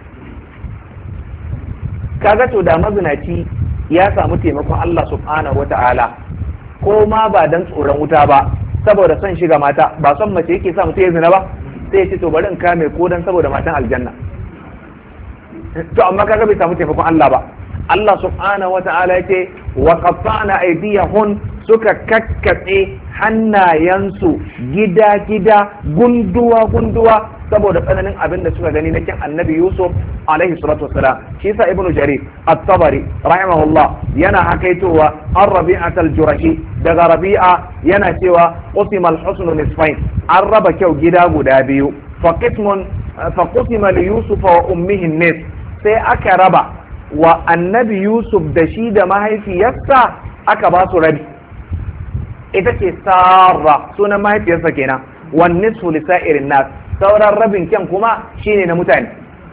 Kaga to da mazinaci ya samu taimakon Allah subhanahu wata'ala, ko ma ba dan tsoron wuta ba, saboda son shiga mata, ba son mace yake sa mutum ya zina ba, sai ya ce to bari in kame ko dan saboda matan aljanna. To amma kaga bai samu taimakon Allah ba. Allah subhanahu wata'ala yake wa qatta'na aydiyahun, suka kakkatse hannayensu gida-gida gunduwa-gunduwa saboda tsananin abin da suka gani na kyan annabi Yusuf alaihi salatu wassalam. Shi sa Ibn Jarir at-Tabari rahimahullah yana hakaitowa an Rabi'at al-Jurashi, daga Rabi'a yana cewa qusima al-husnu nisfain, an raba kyau gida guda biyu, fa qismun fa qusima li Yusuf wa ummihi nis, sai aka raba wa annabi Yusuf da shi da mahaifiyarsa aka ba su rabi. Ita ce Sarra, sunan mahaifiyarsa kenan, wan nisfu li sa'irin nas, sauran rabin kyan kuma shine na mutane.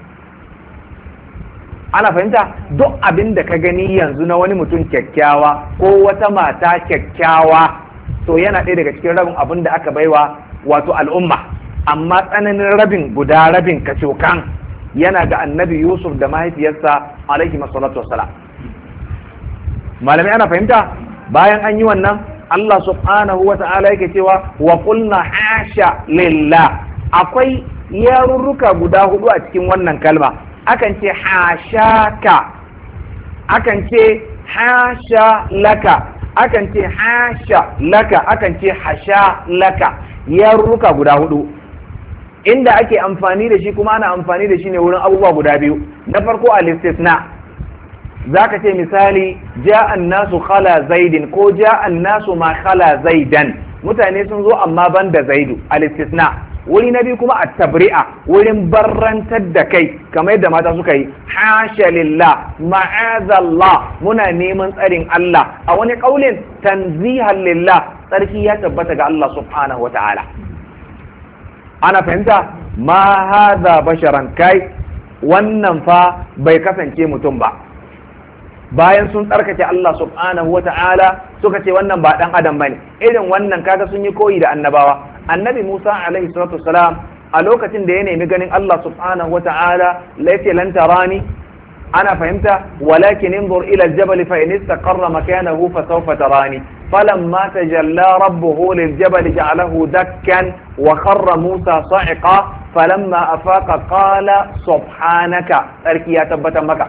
Ana fahimta? Duk abin da ka gani yanzu na wani mutum kyakkyawa ko wata mata kyakkyawa, to yana ɗaya daga cikin rabin abin da aka baiwa wato al'umma, amma tsananin rabin guda rabin kacokan yana ga annabi Yusuf da mahaifiyarsa alaihi salatu wassalam. Malamai ana fahimta? Bayan an yi wannan, Allah subhanahu wa ta'ala yake cewa wa qulna hasha lillah. Akwai yarurruka guda hudu a cikin wannan kalma, akan ce hashaka, akan ce hasha laka, akan ce hasha laka, akan ce hasha laka. Yarurruka guda hudu, inda ake amfani da shi kuma ana amfani da shi ne wurin abubuwa guda biyu. Na farko al-istisna, zaka ce misali ja'an nasu khala zaidin ko ja'an nasu ma khala zaidan, mutane sun zo amma ban da zaidu, al-istisna. Wuri na biyu kuma at-tabri'a, wurin barrantar da kai kamar yadda mata suka yi, hasha lillah, ma'azallah, muna neman tsarin Allah. A wani kaulin tanzihan lillah, tsarki ya tabbata ga Allah subhanahu wa ta'ala. Ana fahimta? Ma hadha basharan, kai wannan fa bai kasance mutum ba. Bayan sun tsarkake Allah subhanahu wa ta'ala suka ce wannan ba dan adam bane, irin wannan kaga sun yi koyi da annabawa. annabi Musa alaihi salatu wassalam a lokacin da ya nemi ganin Allah subhanahu wata'ala laifin lan tarani ana fahimta walakin inzur ila aljabal fa in istaqarra makanahu fa sawfa tarani falamma tajalla rabbuhu liljabal ja'alahu dakkan wa kharra Musa sa'iqa falamma afaqa qala subhanaka sarki ya tabbatar maka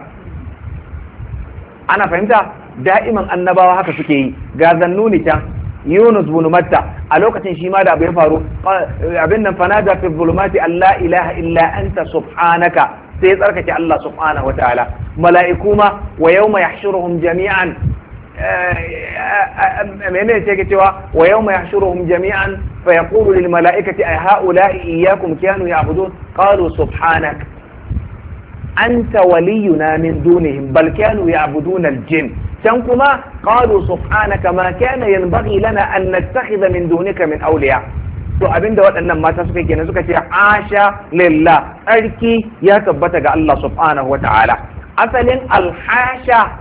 ana fahimta da'iman annabawa haka suke yi ga zannuni ta Yunus bin Matta a lokacin shi ma da abu ya faru abin nan fanada fi zulumati alla ilaha illa anta subhanaka sai ya tsarkake Allah subhanahu wataala mala'iku ma wa yawma yahshuruhum jami'an menene ce ke cewa wa yawma yahshuruhum jami'an fa yaqulu lil mala'ikati ay ha'ula'i iyyakum kanu ya'budun qalu subhanak anta waliyuna min dunihim bal kanu ya'buduna al-jinn can kuma qalu subhanaka ma kana yanbaghi lana an nattakhidha min dunika min awliya to abinda waɗannan mata suka kenan suka ce asha lillah tsarki ya tabbata ga Allah subhanahu wa ta'ala asalin alhasha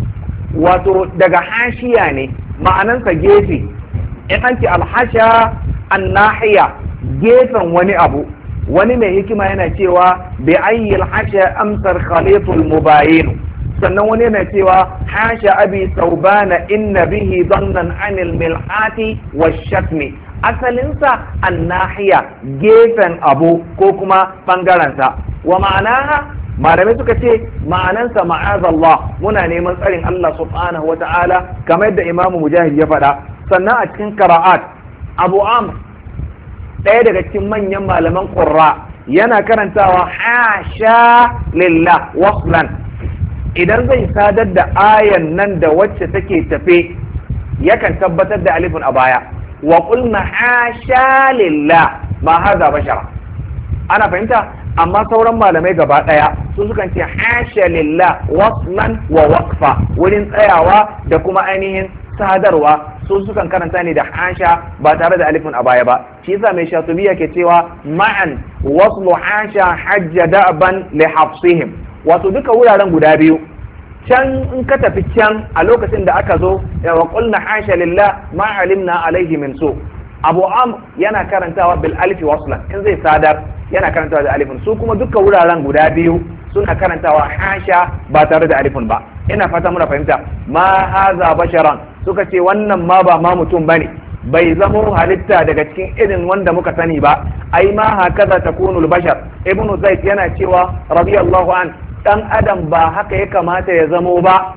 wato daga hashiya ne ma'anansa gefe in an ce alhasha annahiya gefen wani abu wani mai hikima yana cewa bi ayyil hasha amsar khalitul mubayin sannan wani yana cewa hasha abi saubana inna bihi dannan anil milhati washatmi asalinsa annahiya gefen abu ko kuma bangarensa wa ma'anaha malamai suka ce ma'anansa ma'azallah muna neman tsarin Allah subhanahu wata'ala kamar yadda imamu mujahid ya faɗa sannan a cikin qira'at abu amr ɗaya daga cikin manyan malaman qurra yana karantawa hasha lillah waslan idan zai sadar da ayan nan da wacce take tafe yakan tabbatar da alifun a baya wa qulna hasha lillah ma hadha bashara ana fahimta amma sauran malamai gaba daya su sukan ce hasha lillah waslan wa waqfa wurin tsayawa da kuma ainihin sadarwa su sukan karanta ne da hasha ba tare da alifun a baya ba shi yasa mai shatubiya ke cewa ma'an waslu hasha hajja da'ban li hafsihim wato duka wuraren guda biyu can in ka tafi can a lokacin da aka zo wa qulna hasha lillah ma alimna alaihi min su abu am yana karantawa bil alif waslan in zai sadar yana karantawa da alifin su kuma duka wuraren guda biyu suna karantawa hasha ba tare da alifin ba ina fata muna fahimta ma haza basharan suka ce wannan ma ba ma mutum bane bai zamo halitta daga cikin irin wanda muka sani ba ai ma hakaza takunul bashar ibnu zaid yana cewa radiyallahu an dan adam ba haka ya kamata ya zamo ba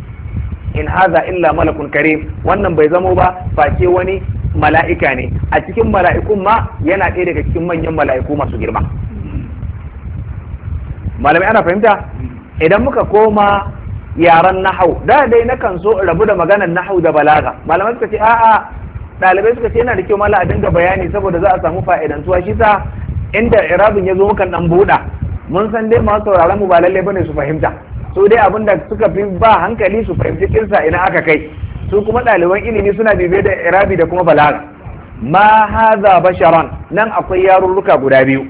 in haza illa malakun karim wannan bai zamo ba face wani mala'ika ne a cikin mala'ikun ma yana ɗaya daga cikin manyan mala'iku masu girma malamai ana fahimta idan muka koma yaran nahau da dai na kan so rabu da maganar nahau da balaga malamai suka ce a'a ɗalibai suka ce yana da kyau mala a dinga bayani saboda za a samu fa'idantuwa shi sa inda irabin ya zo mukan dan buɗa mun san dai masu sauraron mu ba lalle bane su fahimta su dai abin da suka fi ba hankali su fahimci kinsa ina aka kai su kuma ɗaliban ilimi suna bibe da irabi da kuma balaga ma haza basharan nan akwai yarurruka guda biyu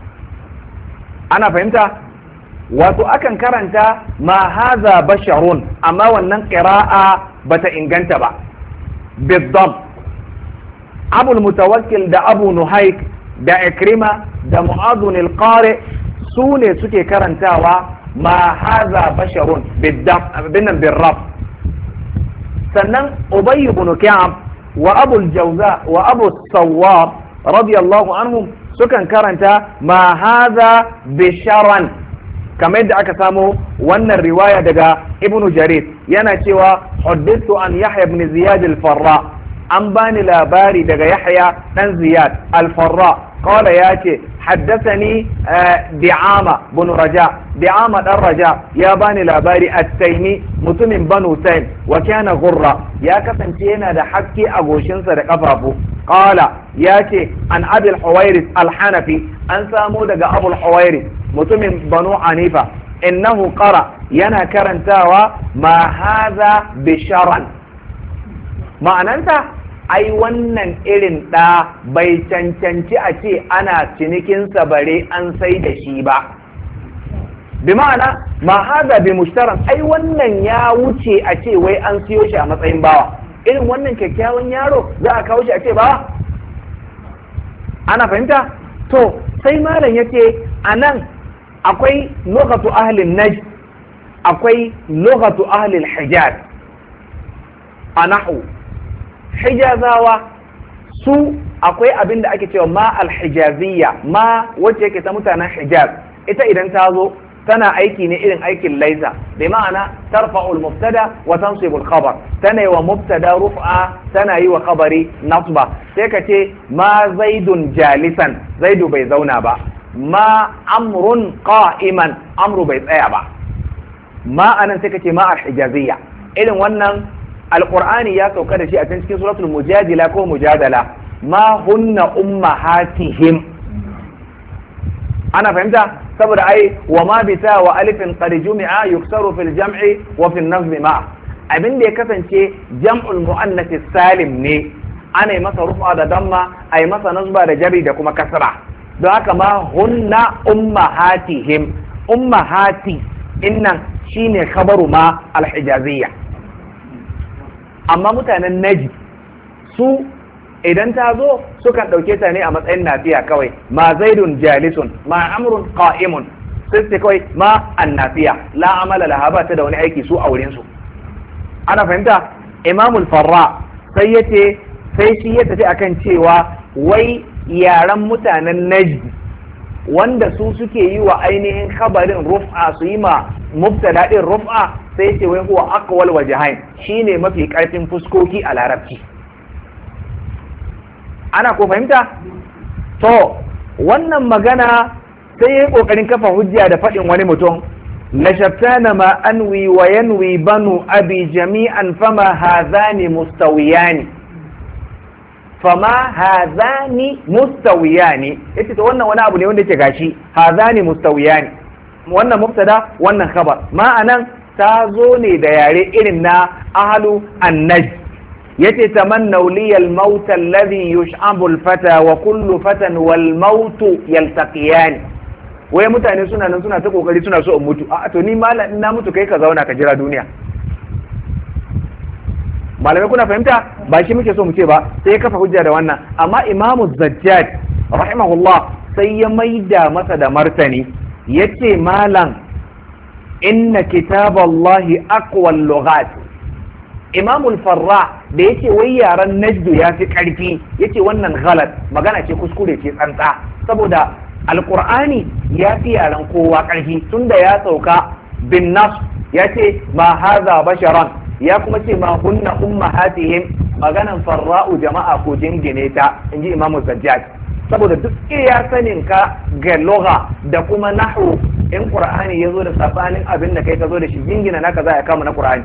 ana fahimta wato akan karanta ma haza basharun amma wannan qira'a bata inganta ba bidab abul mutawakkil da abu nuhaik da ikrima da mu'adun al-qari su ne suke karantawa ma haza basharun binnan birraf sannan ubay ibn ka'ab wa abu al-jawza wa abu sawwab radiyallahu anhum sukan karanta ma haza bisharan kamar yadda aka samu wannan riwaya daga ibnu jarir yana cewa huddithu an yahya ibn ziyad al-farra an bani labari daga yahya dan ziyad al-farra qala yace haddathani di'ama bin raja di'ama dan raja ya bani labari at-taymi mutumin banu taym wa kana ghurra ya kasance yana da hakki a goshinsa da kafafu qala yace an abul huwairis al-hanafi an samu daga abul huwairis mutumin banu hanifa innahu qara yana karantawa ma hadha bisharan ma'ananta ai wannan irin ɗa bai cancanci a ce ana cinikinsa bare an sai da shi ba bi ma'ana ma haza bi mushtaran ai wannan ya wuce a ce wai an siyo shi a matsayin bawa irin wannan kyakkyawan yaro za a kawo shi a ce bawa ana fahimta? To sai malam yace anan akwai lughatu ahli najd, akwai lughatu ahli hijaz. anahu hijazawa su akwai abin da ake cewa ma alhijaziyya, ma wacce yake ta mutanen hijaz, ita idan ta zo tana aiki ne irin aikin laisa, bi ma'ana tarfa'ul mubtada wa tansibul khabar, tana yi wa mubtada rufa, tana yi wa khabari nasba. sai ka ce ma zaidun jalisan, zaidu bai zauna ba. ma amrun qa'iman, amru bai tsaya ba. ma anan sai ka ce ma alhijaziyya. irin wannan alqur'ani ya sauka da shi a cikin suratul mujadila ko mujadala. ma hunna ummahatihim, ana fahimta? saboda ai wa ma bita wa alifin qad jumi'a yuksaru fil jam'i wa fil nazmi ma, abin da ya kasance jam'ul muannath salim ne, ana yi masa rufa da damma, ai masa nasba da jari da kuma kasra. don haka ma hunna ummahatihim, ummahati innan shine khabaru ma alhijaziyya. amma mutanen naji su idan ta zo sukan ɗauke ta ne a matsayin nafiya kawai. ma zaidun jalisun, ma amrun qa'imun, sai su kawai ma annafiya, la amala laha, ba ta da wani aiki su auren su. ana fahimta? imamul farra sai yace sai shi ya tafi akan cewa wai yaran mutanen najd wanda su suke yi wa ainihin khabarin rufa, su yi ma mubtada din rufa, sai ce wai huwa aqwal wajhain, shine mafi karfin fuskoki a larabci. ana ko fahimta? to wannan magana sai ya yi ƙoƙarin kafa hujja da faɗin wani mutum. la shaftana ma anwi wa yanwi banu abi jami'an fama hazani mustawiyani, fama hazani mustawiyani. yace to wannan wani abu ne wanda yake gashi, hazani mustawiyani, wannan mubtada wannan khabar. ma'anan ta zo ne da yare irin na ahlu an-najd. yace tamannaw li al-maut alladhi yush'abu al-fata wa kullu fatan wal maut yaltaqiyan. wai mutane suna nan suna ta kokari suna so in mutu. a to ni malam in na mutu kai ka zauna ka jira duniya. malamai kuna fahimta? ba shi muke so mu ce ba, sai ya kafa hujja da wannan. amma imamu zajjaj rahimahullah sai ya maida masa da martani, yace malam inna kitaballahi aqwal lughat. imamul farra da yake wai yaran najdu ya fi karfi, yace wannan galat, magana ce kuskure ce tsantsa, saboda alqur'ani ya fi yaran kowa karfi, tunda ya sauka bin nas, ya ce ma haza basharan, ya kuma ce ma hunna ummahatihim. maganan farra'u jama'a ko jingine ta, inji imamu zajjaj, saboda duk iya sanin ka ga lugha da kuma nahwu, in qur'ani yazo da sabanin abin da kai ka zo da shi, jingina naka za ya kama na qur'ani.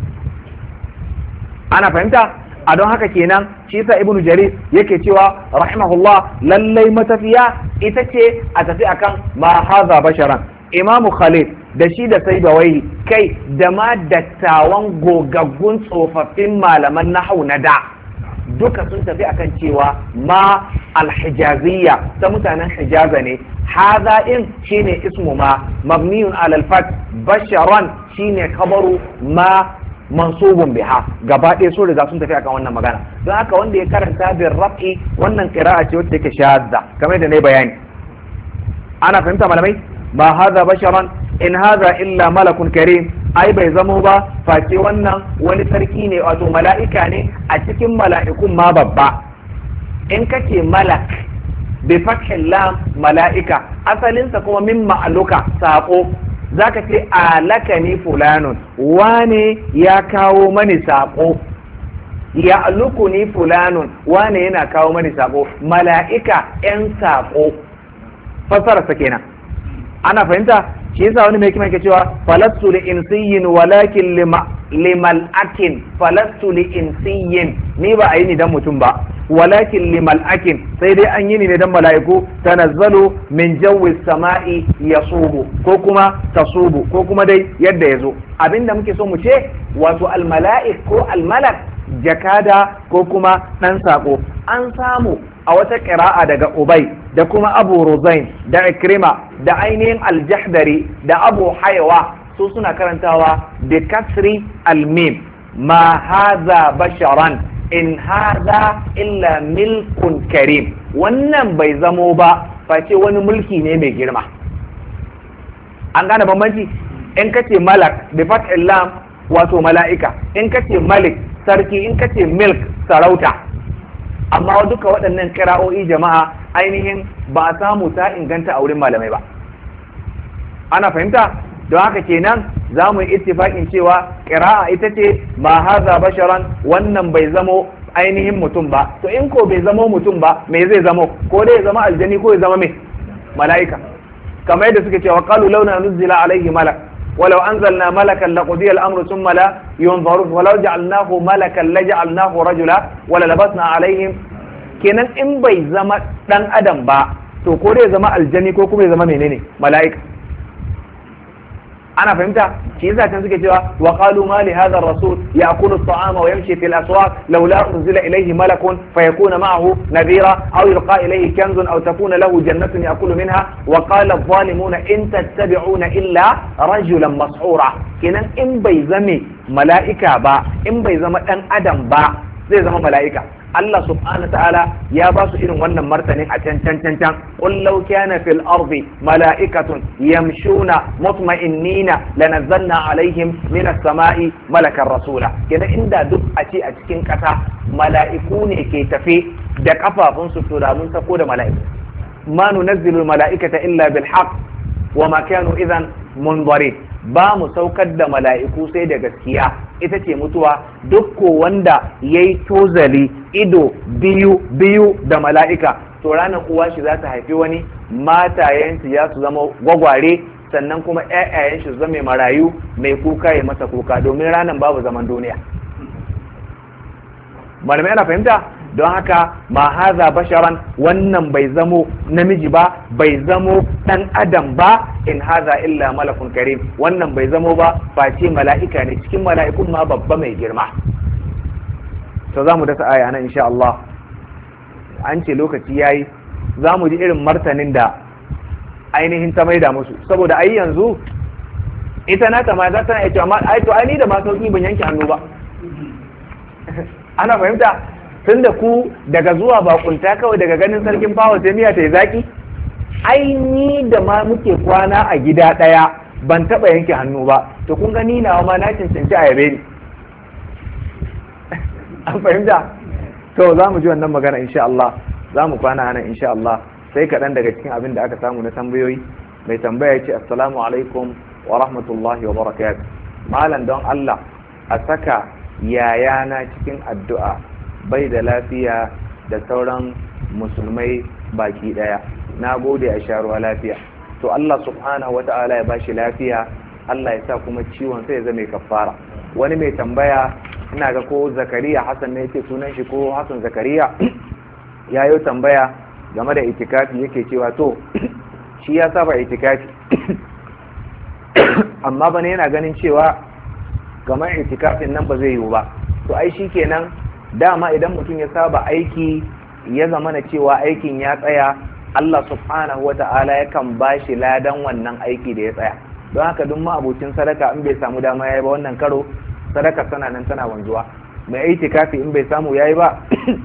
ana fahimta? a don haka kenan shi yasa ibnu jarir yake cewa rahimahullah lallai matafiya ita ce a tafi akan ma haza basharan. imamu khalid da shi da sai bawai kai da ma dattawan gogaggun tsofaffin malaman nahau na da duka sun tafi akan cewa ma alhijaziyya ta mutanen hijaza ne. haza in shine ismu ma mabniyun alal fat, basharan shine khabaru ma mansubun biha. gaba ɗaya so riga sun tafi akan wannan magana. don haka wanda ya karanta bin raf'i, wannan qira'a ce wacce take shadda kamar da nayi bayani. ana fahimta malamai? ba hadha basharan in hadha illa malakun karim, ai bai zamo ba face wannan wani sarki ne, wato mala'ika ne a cikin mala'ikun ma babba. in kace malak bi fathil lam mala'ika, asalinsa kuma min ma'aluka sako, zaka ce alaka ni fulanun, wane ya kawo mani sako. ya aluku ni fulanun, wane yana kawo mani sako. mala'ika yan sako, fasararsa kenan. ana fahimta? shi yasa wani mai kima ke cewa falastu li insiyin walakin limal'akin, falastu li insiyin, ni ba a yi ni dan mutum ba, walakin limal'akin, sai dai an yi ni ne dan mala'iku, tanazzalu min jawi sama'i yasubu, ko kuma tasubu, ko kuma dai yadda ya zo. abinda muke so mu ce wato almala'ik ko almalak jakada ko kuma dan sako. an samu a wata ƙira'a daga Ubay da kuma Abu Ruzain da Ikrima da ainihin Al-Jahdari da Abu Haywa, su suna karantawa bi kasri al-mim, ma hadha basharan in hadha illa milkun karim. wannan bai zamo ba face wani mulki ne mai girma. An gane bambanci? In kace malak bi fathil lam wato mala'ika, in kace malik sarki, in kace milk sarauta. Amma duka waɗannan kira'o'i jama'a ainihin ba a samu ta inganta a wurin malamai ba. Ana fahimta? Don haka kenan za mu yi ittifaƙin cewa ƙira'a ita ce ma haza basharan, wannan bai zamo ainihin mutum ba. To in ko bai zamo mutum ba, me zai zamo? Ko dai ya zama aljani ko ya zama me? Mala'ika. Kamar yadda suke cewa qalu launa nuzila alaihi malak walau anzalna malakan laqudiya al-amru thumma la yunzarun walau ja'alnahu malakan laja'alnahu rajula wala labasna alaihim. Kenan in bai zama dan adam ba, to ko dai ya zama aljani ko kuma ya zama menene? Mala'ika. Ana fahimta? shi yasa can suke cewa wa qalu ma li hadha ar-rasul ya'kulu at-ta'ama wa yamshi fil aswaq laula unzila ilayhi malakun fayakuna ma'ahu nadhira aw yulqa ilayhi kanzun aw takuna lahu jannatun ya'kulu minha wa qala adh-dhalimuna in tattabi'una illa rajulan mas'ura. Kenan in bai zame mala'ika ba, in bai zama dan adam ba, zai zama mala'ika. Allah subhanahu ta'ala ya ba su irin wannan martanin a can can can can qul law kana fil ardi mala'ikatun yamshuna mutma'innina lanazzalna alaihim min as-sama'i malakan rasula. Kenan inda duk a ce a cikin kasa mala'iku ne ke tafe da kafafun su, to da mun sako da mala'iku. ma nunazzilu al-mala'ikata illa bil haqq wa ma kanu idhan munzarin. Ba mu saukar da mala'iku sai da gaskiya, ita ce mutuwa. Duk ko wanda yayi tozali ido biyu biyu da mala'ika, to ranar uwa shi za ta haifi wani, matayensu ya su zama gwagware, sannan kuma ƴaƴayen shi su zama marayu, mai kuka ya masa kuka, domin ranar babu zaman duniya. Malamai ana fahimta? Don haka ma haza basharan, wannan bai zamo namiji ba, bai zamo dan adam ba, in haza illa malakun karim, wannan bai zamo ba face mala'ika ne, cikin mala'ikun ma babba mai girma. To za mu dasa aya nan insha Allah. An ce lokaci yayi, za mu ji irin martanin da ainihin ta maida musu, saboda ai yanzu ita na ta ma za ta ce amma ai to ai ni da ma sauki ban yanke hannu ba. Ana fahimta? Tun da ku daga zuwa bakunta kawai daga ganin sarkin fawa sai miya ta yi zaki, ai ni da ma muke kwana a gida ɗaya ban taɓa yanke hannu ba, to kun gani nawa ma na cancanci a yabe ni. An fahimta? To za mu ji wannan magana insha Allah, za mu kwana nan insha Allah. Sai kaɗan daga cikin abin da aka samu na tambayoyi. Mai tambaya ce assalamu alaikum wa rahmatullahi wa barakatuh. Malam don Allah a saka yayana cikin addu'a, bai da lafiya da sauran musulmai baki daya. Na gode, a sharuwa lafiya. To Allah subhanahu wata'ala ya bashi lafiya, Allah ya sa kuma ciwon sai ya zama kafara. Wani mai tambaya, ina ga ko Zakariya Hassan ne yake sunan shi, ko Hassan Zakariya, ya yi tambaya game da itikafi, yake cewa to shi ya saba itikafi amma bane yana ganin cewa kamar itikafin nan ba zai yiwu ba. To ai shi kenan, dama idan mutum ya saba aiki ya zama na cewa aikin ya tsaya, Allah subhanahu wata'ala yakan ba shi ladan wannan aiki da ya tsaya. Don haka duk ma'abucin sadaka in bai samu dama yayi ba wannan karo, sadaka tana nan tana wanzuwa. Mai itikafi in bai samu yayi ba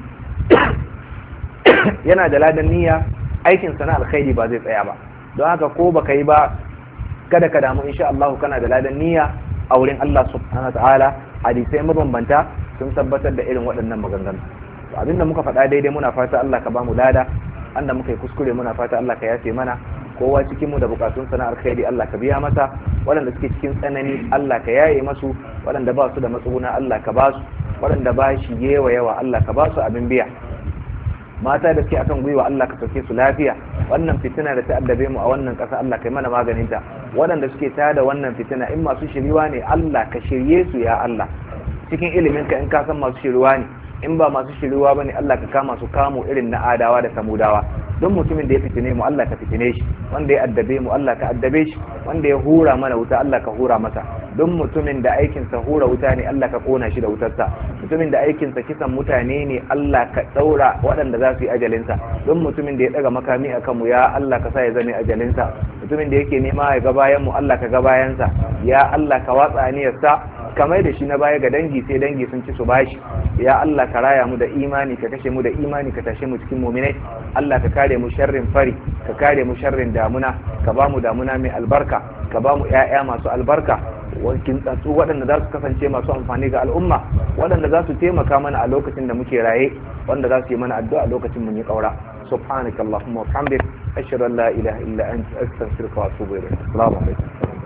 yana da ladan niyya, aikin sana alkhairi ba zai tsaya ba. Don haka ko baka yi ba, kada ka damu, insha Allah kana da ladan niyya a wurin Allah subhanahu wata'ala. Hadisai mabambanta sun tabbatar da irin waɗannan maganganu. Abinda muka faɗa daidai muna fata Allah ka bamu lada, anda muka yi kuskure muna fata Allah ka yafe mana. Kowa cikin mu da bukatun sana alkhairi Allah ka biya masa, waɗanda suke cikin tsanani Allah ka yaye masu, waɗanda ba su da matsuguna Allah ka ba su, waɗanda ba shi yewa yawa Allah ka ba su abin biya. Mata da suke akan gwiwa Allah ka sauke su lafiya. Wannan fitina da ta addabe mu a wannan ƙasa Allah ka yi mana maganinta. Waɗanda suke tada wannan fitina, in masu shiriwa ne Allah ka shirye su ya Allah. Cikin ilimin ka in ka san masu shiriwa ne, in ba masu shiriwa bane Allah ka kama su kamo irin na adawa da samudawa. Don mutumin da ya fitine mu Allah ka fitine shi, wanda ya addabe mu Allah ka addabe shi, wanda ya hura mana wuta Allah ka hura masa. Don mutumin da aikinsa hura wuta ne Allah ka kona shi da wutarsa. Mutumin da aikinsa kisan mutane ne Allah ka daura waɗanda za su yi ajalinsa. Don mutumin da ya daga makami a kanmu ya Allah ka sa ya zame ajalinsa. Mutumin da yake nema ya ga bayan mu Allah ka ga bayansa. Ya Allah ka watsa aniyarsa kamar da shi na baya ga dangi sai dangi sun ci su bashi. Ya Allah ka raya mu da imani, ka kashe mu da imani, ka tashe mu cikin mu'minai. Allah ka kare mu sharrin fari, ka kare mu sharrin damuna, ka ba mu damuna mai albarka, ka ba mu ƴaƴa masu albarka, wakin tsatsu waɗanda za su kasance masu amfani ga al'umma, waɗanda za su taimaka mana a lokacin da muke raye, wanda za su yi mana addu'a a lokacin mun yi ƙaura. subhanaka allahumma wa bihamdik ashhadu an la ilaha illa anta astaghfiruka wa atubu ilayk. Assalamu alaikum.